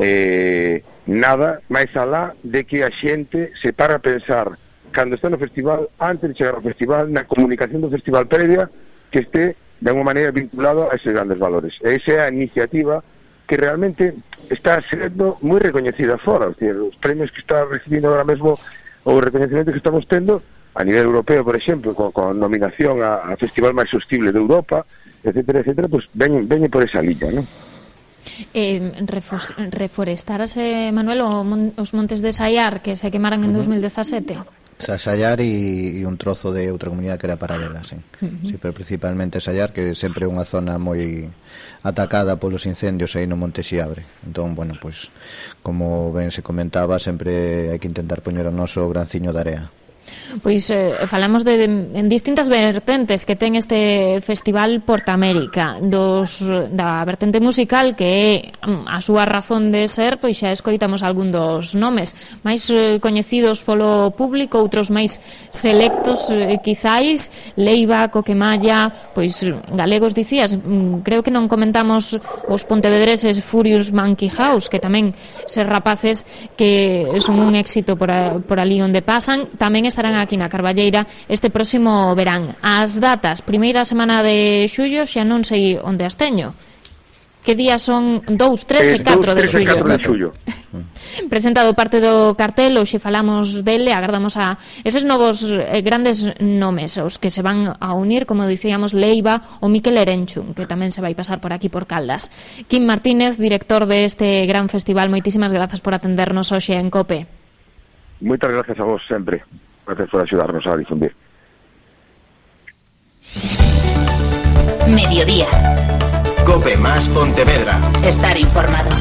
nada máis alá de que a xente se para a pensar cando está no festival, antes de chegar ao festival, na comunicación do festival previa, que este de alguma maneira vinculado a esos grandes valores. Esa é a iniciativa que realmente está sendo moi recoñecida fora, os premios que está recibindo ahora mesmo, o recoñecemento que estamos tendo a nivel europeo, por exemplo, con nominación a Festival máis sostible de Europa, etcétera, etcétera, pues veñen por esa liña, ¿no? Reforestarase, Manuel, os montes de Sayar que se quemaran en 2017? Sayar e un trozo de outra comunidade que era Paralela, sí. Sí, pero principalmente Sayar, que sempre é unha zona moi atacada polos incendios aí no Monte Xiabre. Entón, bueno, pues como ben se comentaba, sempre hai que intentar poñer o noso granciño de area. Pois falamos en distintas vertentes que ten este Festival Portamérica, da vertente musical, que é a súa razón de ser, pois xa escoitamos algún dos nomes máis coñecidos polo público, outros máis selectos quizáis, Leiva, Coquemalla, pois galegos dicías, creo que non comentamos os pontevedreses Furious Monkey House, que tamén ser rapaces que son un éxito por ali onde pasan, tamén estarán aquí na Carballeira este próximo verán. As datas, primeira semana de xullo, xa non sei onde as teño. Que días son? 2, 3 e 4 de xullo. Presentado parte do cartel, hoxe falamos dele, agardamos a eses novos grandes nomes, os que se van a unir, como dicíamos, Leiva ou Miquel Erenchun, que tamén se vai pasar por aquí por Caldas. Quim Martínez, director deste gran festival, moitísimas grazas por atendernos hoxe en COPE. Moitas gracias a vos sempre. Gracias por ayudarnos a difundir. Mediodía. COPE más Pontevedra. Estar informado.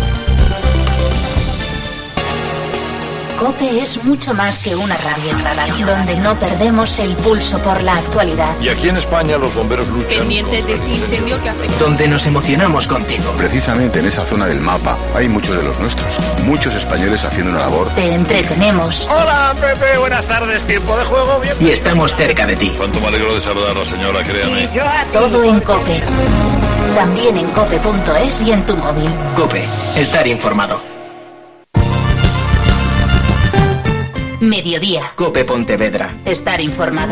COPE es mucho más que una radio, donde no perdemos el pulso por la actualidad. Y aquí en España los bomberos luchan. Pendientes de este incendio que afecta. Donde nos emocionamos contigo. Precisamente en esa zona del mapa hay muchos de los nuestros. Muchos españoles haciendo una labor. Te entretenemos. Hola, Pepe, buenas tardes. Tiempo de juego. Bien. Y estamos cerca de ti. Cuánto me alegro de saludarla, señora, créame. Todo en COPE. También en cope.es y en tu móvil. COPE. Estar informado. Mediodía. COPE Pontevedra. Estar informado.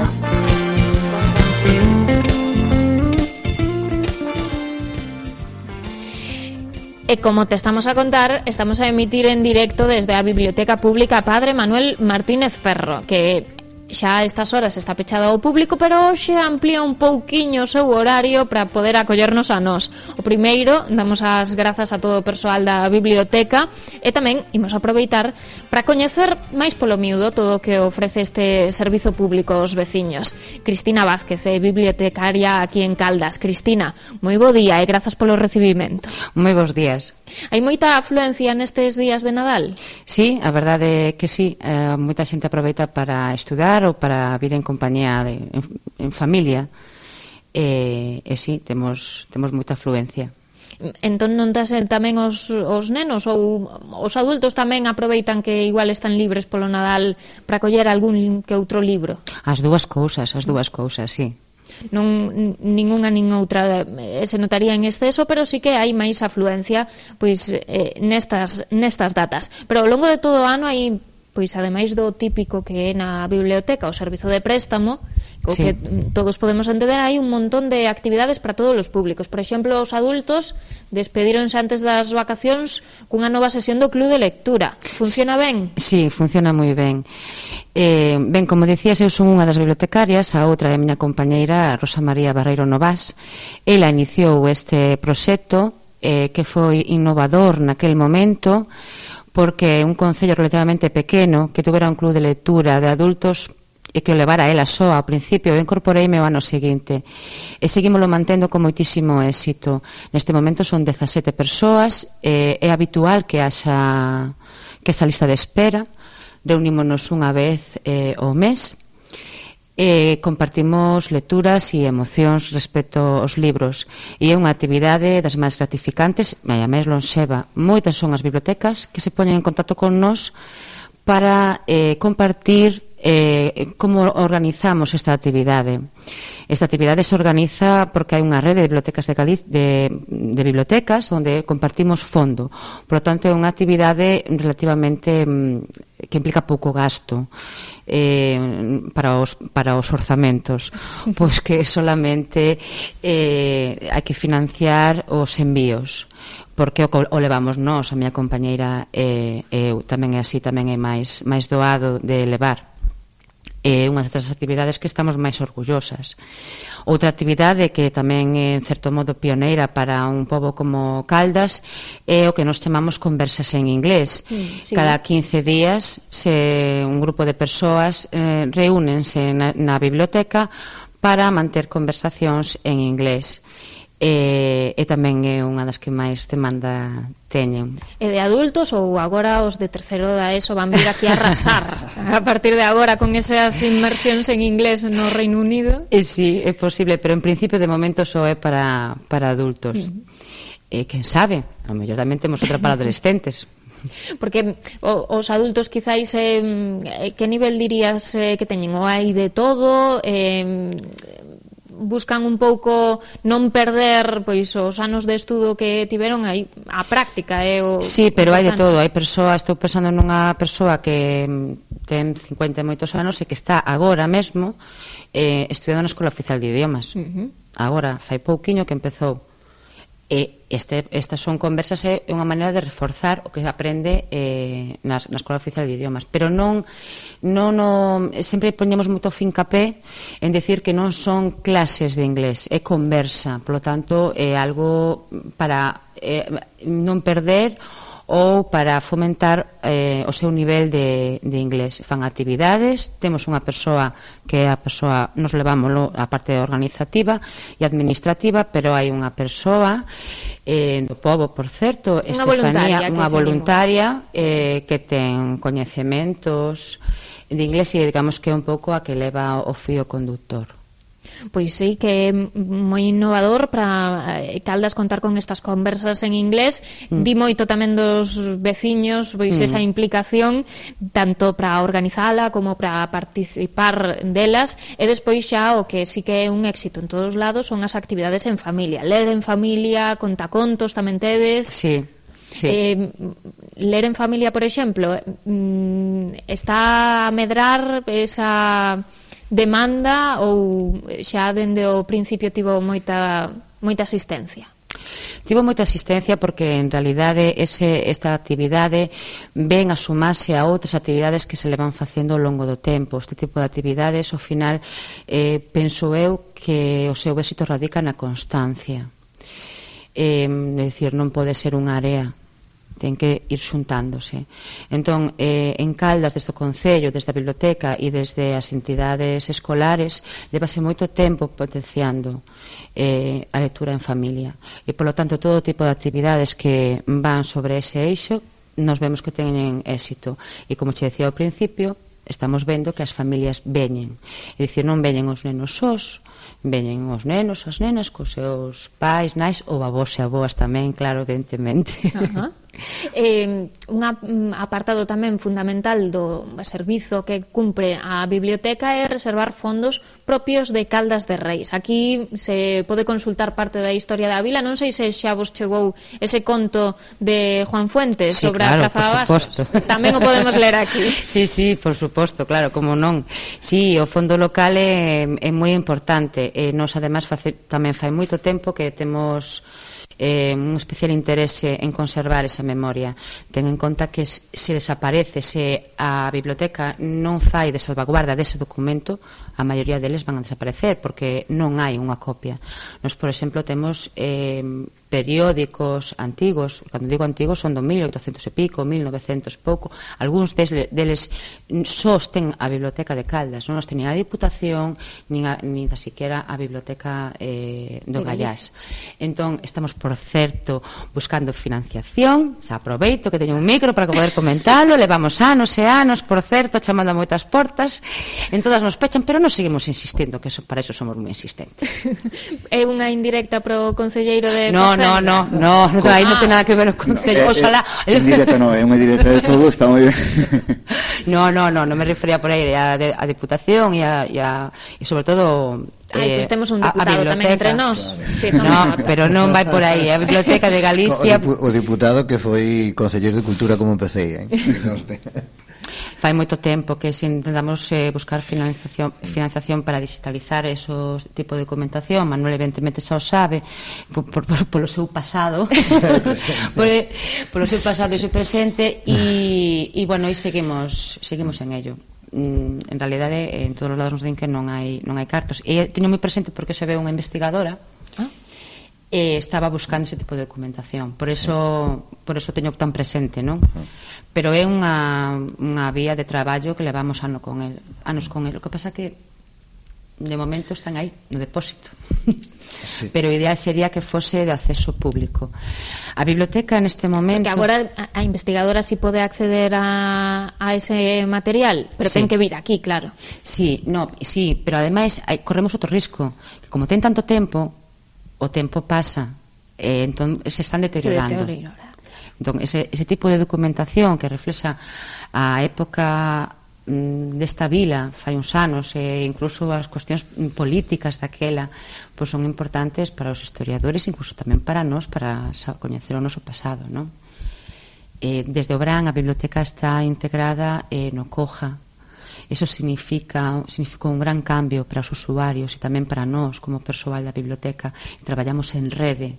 E como te estamos a contar, estamos a emitir en directo desde a Biblioteca Pública Padre Manuel Martínez Ferro, que xa a estas horas está pechado ao público, pero hoxe amplía un pouquiño o seu horario para poder acollernos a nós. O primeiro, damos as grazas a todo o persoal da biblioteca e tamén imos aproveitar para coñecer máis polo miúdo todo o que ofrece este servizo público aos veciños. Cristina Vázquez, bibliotecaria aquí en Caldas. Cristina, moi bo día e grazas polo recibimento. Moi bons días. Hai moita afluencia nestes días de Nadal? Sí, a verdade é que sí, moita xente aproveita para estudar ou para vir en compañía en familia e sí, temos moita afluencia. Entón non tas tamén os nenos ou os adultos tamén aproveitan que igual están libres polo Nadal para coller algún que outro libro? As dúas cousas, sí. Non ningunha nin outra se notaría en exceso, pero sí que hai máis afluencia pois nestas datas. Pero ao longo de todo o ano hai, pois ademais do típico que é na biblioteca o servizo de préstamo, o sí, que todos podemos entender, hai un montón de actividades para todos os públicos. Por exemplo, os adultos despedíronse antes das vacacións cunha nova sesión do Club de Lectura. Funciona ben? Sí, funciona moi ben. Ben, como decías, eu son unha das bibliotecarias, a outra é a miña compañeira Rosa María Barreiro Novás. Ela iniciou este proxecto que foi innovador naquel momento, porque un concello relativamente pequeno que tuvera un club de lectura de adultos e que o levara ela só ao principio, eu incorporeime o ano seguinte e seguímolo mantendo con moitísimo éxito. Neste momento son 17 persoas, é habitual que haxa lista de espera reunímonos unha vez ao mes, compartimos lecturas e emocións respecto aos libros, e é unha actividade das máis gratificantes e a máis lonxeva. Moitas son as bibliotecas que se poñen en contacto con nós para compartir como organizamos esta actividade. Esta actividade se organiza porque hai unha rede de bibliotecas de bibliotecas onde compartimos fondo. Por lo tanto, é unha actividade relativamente que implica pouco gasto para os orzamentos, pois que solamente hai que financiar os envíos, porque o levamos nós, a miña compañeira e eu. Tamén é así, tamén é máis doado de levar. É unha das actividades que estamos máis orgullosas. Outra actividade que tamén é en certo modo pioneira para un pobo como Caldas é o que nos chamamos conversas en inglés. Sí. Cada 15 días un grupo de persoas reúnense na biblioteca para manter conversacións en inglés. E tamén é unha das que máis demanda teñen. E de adultos ou agora os de terceiro da ESO van vir aquí a arrasar a partir de agora con esas inmersións en inglés no Reino Unido? Sí, é posible, pero en principio de momento só é para adultos. Quen sabe, a mellor tamén temos outra para adolescentes. Porque os adultos quizáis que nivel dirías que teñen? O hai de todo? Buscan un pouco non perder pois os anos de estudo que tiveron aí, a práctica Sí, pero hai de todo. Hai persoas, estou pensando nunha persoa que ten 50 e moitos anos e que está agora mesmo estudiando na Escola Oficial de Idiomas. Agora, fai pouquiño que empezou. Estas son conversas, é unha maneira de reforzar o que se aprende na Escola Oficial de Idiomas, pero non sempre poñemos moito fincapé en decir que non son clases de inglés, é conversa, polo tanto é algo para non perder ou para fomentar o seu nivel de inglés. Fan actividades, temos unha persoa que é a persoa, nos levámoslo a parte organizativa e administrativa, pero hai unha persoa do pobo, por certo, Estefanía, unha voluntaria que ten coñecementos de inglés e digamos que é un pouco a que leva o fío conductor. Pois sí, que é moi innovador para Caldas contar con estas conversas en inglés. Di moito tamén dos veciños, pois esa implicación tanto para organizala como para participar delas. E despois xa o que sí que é un éxito en todos os lados son as actividades en familia. Ler en familia, contacontos tamén tedes. Sí. Ler en familia, por exemplo, está a medrar esa demanda ou xa dende o principio tivo moita asistencia? Tivo moita asistencia porque en realidade esta actividade ven a sumarse a outras actividades que se le van facendo ao longo do tempo. Este tipo de actividades, ao final, penso eu que o seu éxito radica na constancia. É dicir, non pode ser unha área, ten que ir xuntándose. Entón, en Caldas, desde o Concello, desde a biblioteca e desde as entidades escolares, levase moito tempo potenciando a lectura en familia. E, polo tanto, todo tipo de actividades que van sobre ese eixo, nos vemos que teñen éxito. E, como che decía ao principio, estamos vendo que as familias veñen. É dicir, non veñen os nenos sós, veñen os nenos, as nenas, cos seus pais, nais ou avós e avoas tamén, claro, evidentemente. Un apartado tamén fundamental do servizo que cumpre a biblioteca é reservar fondos propios de Caldas de Reis. Aquí se pode consultar parte da historia da vila. Non sei se xa vos chegou ese conto de Juan Fuentes sobre a Praza de Abastos. Tamén o podemos ler aquí. Sí, por suposto, claro, como non. Sí, o fondo local é moi importante. Nos, además, tamén fai moito tempo que temos un especial interese en conservar esa memoria. Ten en conta que se desaparece, se a biblioteca non fai de salvaguarda dese documento, a maioría deles van a desaparecer porque non hai unha copia. Nos, por exemplo, temos periódicos antigos, cando digo antigos son do 1800 e pico, 1900 e pouco, algúns deles só ten a Biblioteca de Caldas, non os tenía a Diputación nin da siquiera a Biblioteca do Gallás. Entón, estamos, por certo, buscando financiación, xa aproveito que teño un micro para poder comentarlo, levamos anos e anos, por certo, chamando a moitas portas, en todas nos pechan, pero nos seguimos insistindo, que para eso somos moi insistentes. É unha indirecta pro conselleiro de No, aí non ten nada que ver o concello. Oxalá. Indirecta non, é unha indirecta de todo, está moi ben. No me refería por aí a Diputación e sobre todo pois temos un diputado tamén entre nós. No, pero non vai por aí, a Biblioteca de Galicia. O diputado que foi concelleiro de Cultura como empecé, Fai moito tempo que intentamos buscar financiación para digitalizar esos tipo de documentación. Manuel evidentemente xa o sabe polo seu pasado polo seu pasado e seu presente e bueno, e seguimos en ello. En realidade en todos os lados nos din que non hai cartos e teño moi presente porque se ve unha investigadora estaba buscando ese tipo de documentación, por eso teño tan presente, non? Pero é unha vía de traballo que levamos anos con el. O que pasa que de momento están aí no depósito. Sí. Pero o ideal sería que fose de acceso público. A biblioteca neste momento... Porque agora a investigadora si pode acceder a ese material, pero ten que vir aquí, claro. Sí, pero ademais corremos outro risco, que como ten tanto tempo, o tempo pasa, entón se están deteriorando. Entón, ese tipo de documentación que reflexa a época desta vila fai uns anos e incluso as cuestións políticas daquela pois son importantes para os historiadores, incluso tamén para nós, para coñecer o noso pasado, non? Desde o Brán a biblioteca está integrada no COJA. Eso significou un gran cambio para os usuarios e tamén para nós como persoal da biblioteca. Traballamos en rede.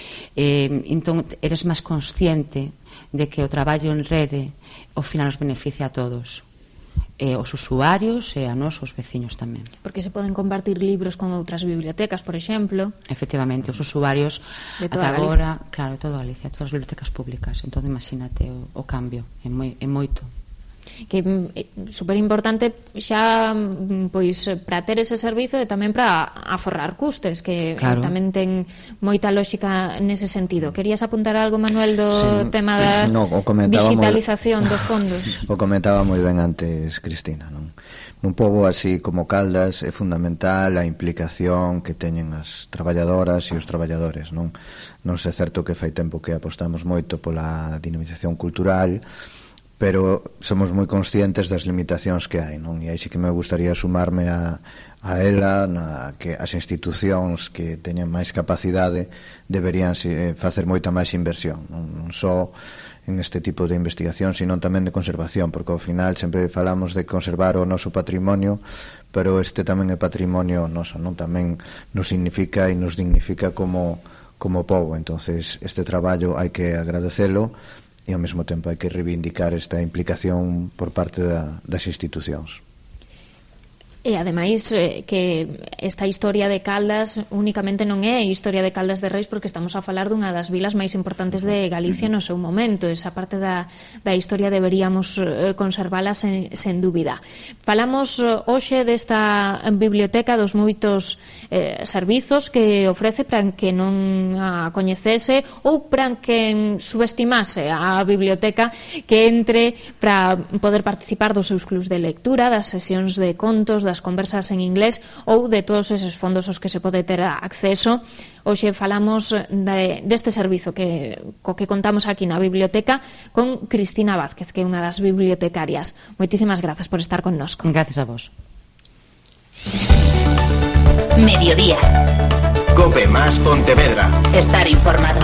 Entón, eres máis consciente de que o traballo en rede ao final nos beneficia a todos. Os usuarios e a nós, os veciños tamén. Porque se poden compartir libros con outras bibliotecas, por exemplo. Efectivamente, os usuarios ata agora, claro, toda Galicia, todas as bibliotecas públicas. Entón, imagínate o cambio, é moito. Que é super importante xa pois para ter ese servizo e tamén para aforrar custes, que tamén ten moita lógica nese sentido. Querías apuntar algo, Manuel, do tema da digitalización dos fondos? O comentaba moi ben antes Cristina, non? Nun pobo así como Caldas é fundamental a implicación que teñen as traballadoras e os traballadores, non? Non é certo que fai tempo que apostamos moito pola dinamización cultural, pero somos moi conscientes das limitacións que hai, non? E aí sí que me gustaría sumarme a ela, que as institucións que teñen máis capacidade deberían facer moita máis inversión, non só en este tipo de investigación, sino tamén de conservación, porque ao final sempre falamos de conservar o noso patrimonio, pero este tamén é patrimonio noso, non? Tamén nos significa e nos dignifica como pobo. Entonces este traballo hai que agradecelo e ao mesmo tempo hai que reivindicar esta implicación por parte das institucións. E ademais que esta historia de Caldas únicamente non é a historia de Caldas de Reis, porque estamos a falar dunha das vilas máis importantes de Galicia no seu momento. Esa parte da historia deberíamos conservala sen dúbida. Falamos hoxe desta biblioteca, dos moitos servizos que ofrece para que non a coñecese ou para que subestimase a biblioteca, que entre para poder participar dos seus clubs de lectura, das sesións de contos, das conversas en inglés ou de todos eses fondos aos que se pode ter acceso. Hoxe falamos deste servizo co que contamos aquí na biblioteca con Cristina Vázquez, que é unha das bibliotecarias. Moitísimas grazas por estar connosco. Gracias a vos. Mediodía. COPE más Pontevedra. Estar informado.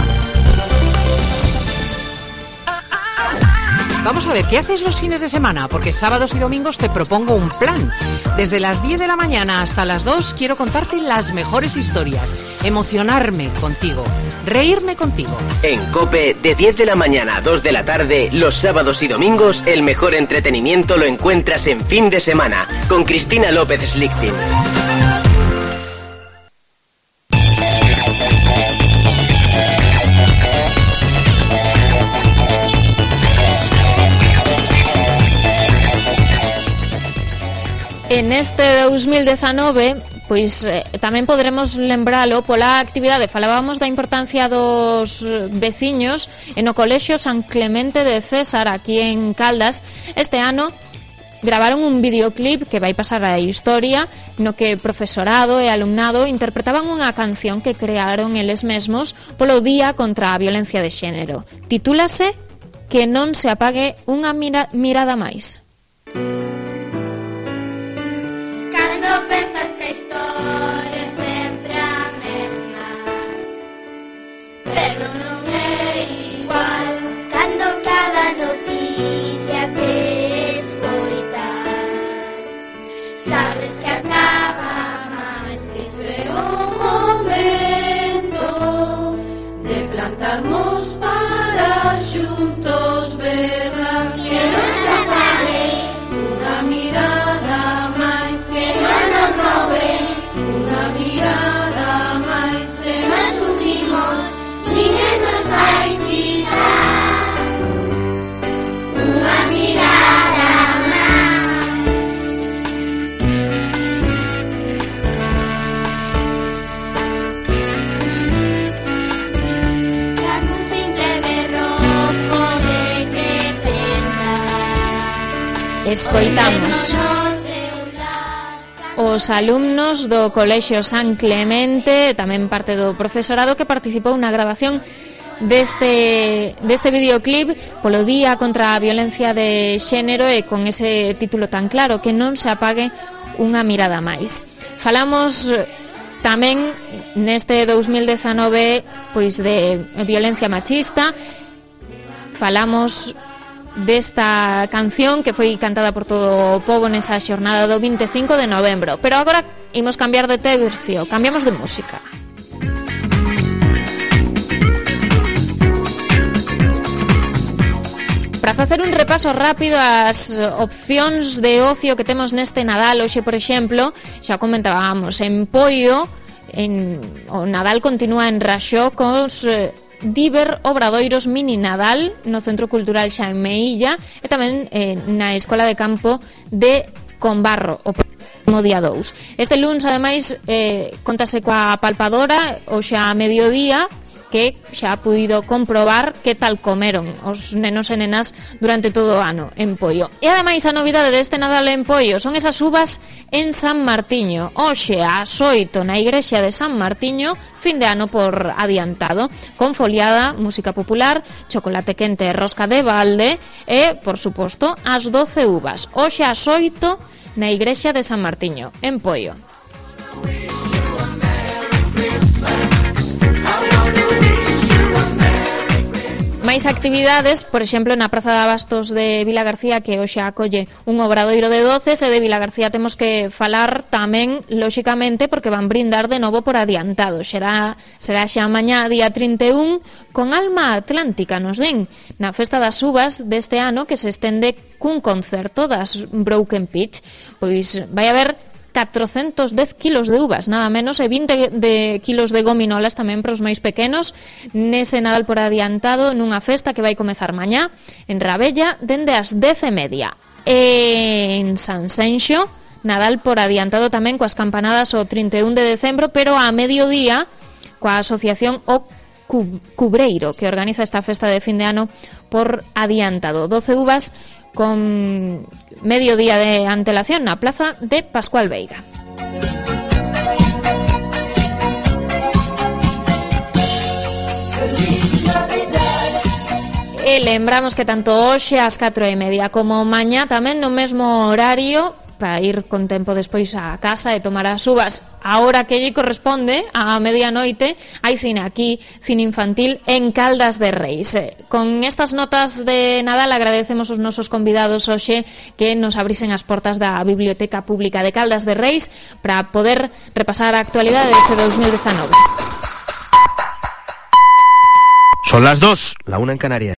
Vamos a ver, ¿qué haces los fines de semana? Porque sábados y domingos te propongo un plan. Desde las 10 de la mañana hasta las 2 quiero contarte las mejores historias, emocionarme contigo, reírme contigo. En COPE, de 10 de la mañana a 2 de la tarde, los sábados y domingos, el mejor entretenimiento lo encuentras en Fin de Semana, con Cristina López Slichting. neste 2019 pois tamén poderemos lembralo pola actividade. Falábamos da importancia dos veciños no colexio San Clemente de César aquí en Caldas. Este ano gravaron un videoclip que vai pasar a historia, no que profesorado e alumnado interpretaban unha canción que crearon eles mesmos polo Día contra a Violencia de Xénero. Titúlase Que non se apague unha mirada máis. Cando pensas que a historia é sempre a mesma, pero non é igual. Cando cada noticia que escoitas sabes que acaba mal. Ese é o momento de plantarnos para xuntos berrar. Que non se apague unha mirada máis, que non nos robe unha mirada máis. Se nos unimos, ninguén nos vai quitar unha mirada máis. Tras un simple berro pode que prenda. Escoitamos os alumnos do Colexio San Clemente, tamén parte do profesorado que participou na grabación deste videoclip polo Día contra a Violencia de Xénero e con ese título tan claro, Que non se apague unha mirada máis. Falamos tamén neste 2019 pois de violencia machista. Falamos desta canción que foi cantada por todo o pobo nesa xornada do 25 de novembro. Pero agora imos cambiar de tercio, cambiamos de música. Para facer un repaso rápido ás opcións de ocio que temos neste Nadal, hoxe, por exemplo, xa comentábamos, en Poio, o Nadal continúa en Raxó cos Diver Obradoiros Mini Nadal no Centro Cultural Xameilla e tamén na Escola de Campo de Combarro o próximo día 2. Este luns, ademais, contase coa palpadora hoxe a mediodía, que xa ha podido comprobar que tal comeron os nenos e nenas durante todo o ano en Poio. E ademais a novidade deste Nadal en Poio son esas uvas en San Martiño. Hoxe ás 8 na igrexa de San Martiño, fin de ano por adiantado, con foliada, música popular, chocolate quente e rosca de balde e, por suposto, as 12 uvas. Hoxe ás 8 na igrexa de San Martiño en Poio. Máis actividades, por exemplo, na Praza de Abastos de Vilagarcía, que hoxe acolle un obradoiro de doces, e de Vilagarcía temos que falar tamén, lóxicamente, porque van brindar de novo por adiantado. Será xa mañá, día 31, con Alma Atlántica, nos den, na Festa das Uvas deste ano, que se estende cun concerto das Broken Pitch. Pois vai haber 410 kilos de uvas, nada menos, e 20 de kilos de gominolas tamén para os máis pequenos, nese Nadal por adiantado, nunha festa que vai comezar mañá en Rabella, dende as 10:30. En San Senxo, Nadal por adiantado tamén coas campanadas o 31 de decembro, pero a mediodía coa asociación O Cubreiro, que organiza esta festa de fin de ano por adiantado. 12 uvas con medio día de antelación na plaza de Pascual Veiga. E lembramos que tanto hoxe ás 4:30 como mañá tamén no mesmo horario, para ir con tempo despois a casa e tomar as uvas a hora que lle corresponde, a medianoite, hai cine aquí, cine infantil en Caldas de Reis. Con estas notas de Nadal agradecemos os nosos convidados hoxe que nos abrisen as portas da Biblioteca Pública de Caldas de Reis para poder repasar a actualidade deste 2019. Son las 2, la 1 en Canarias.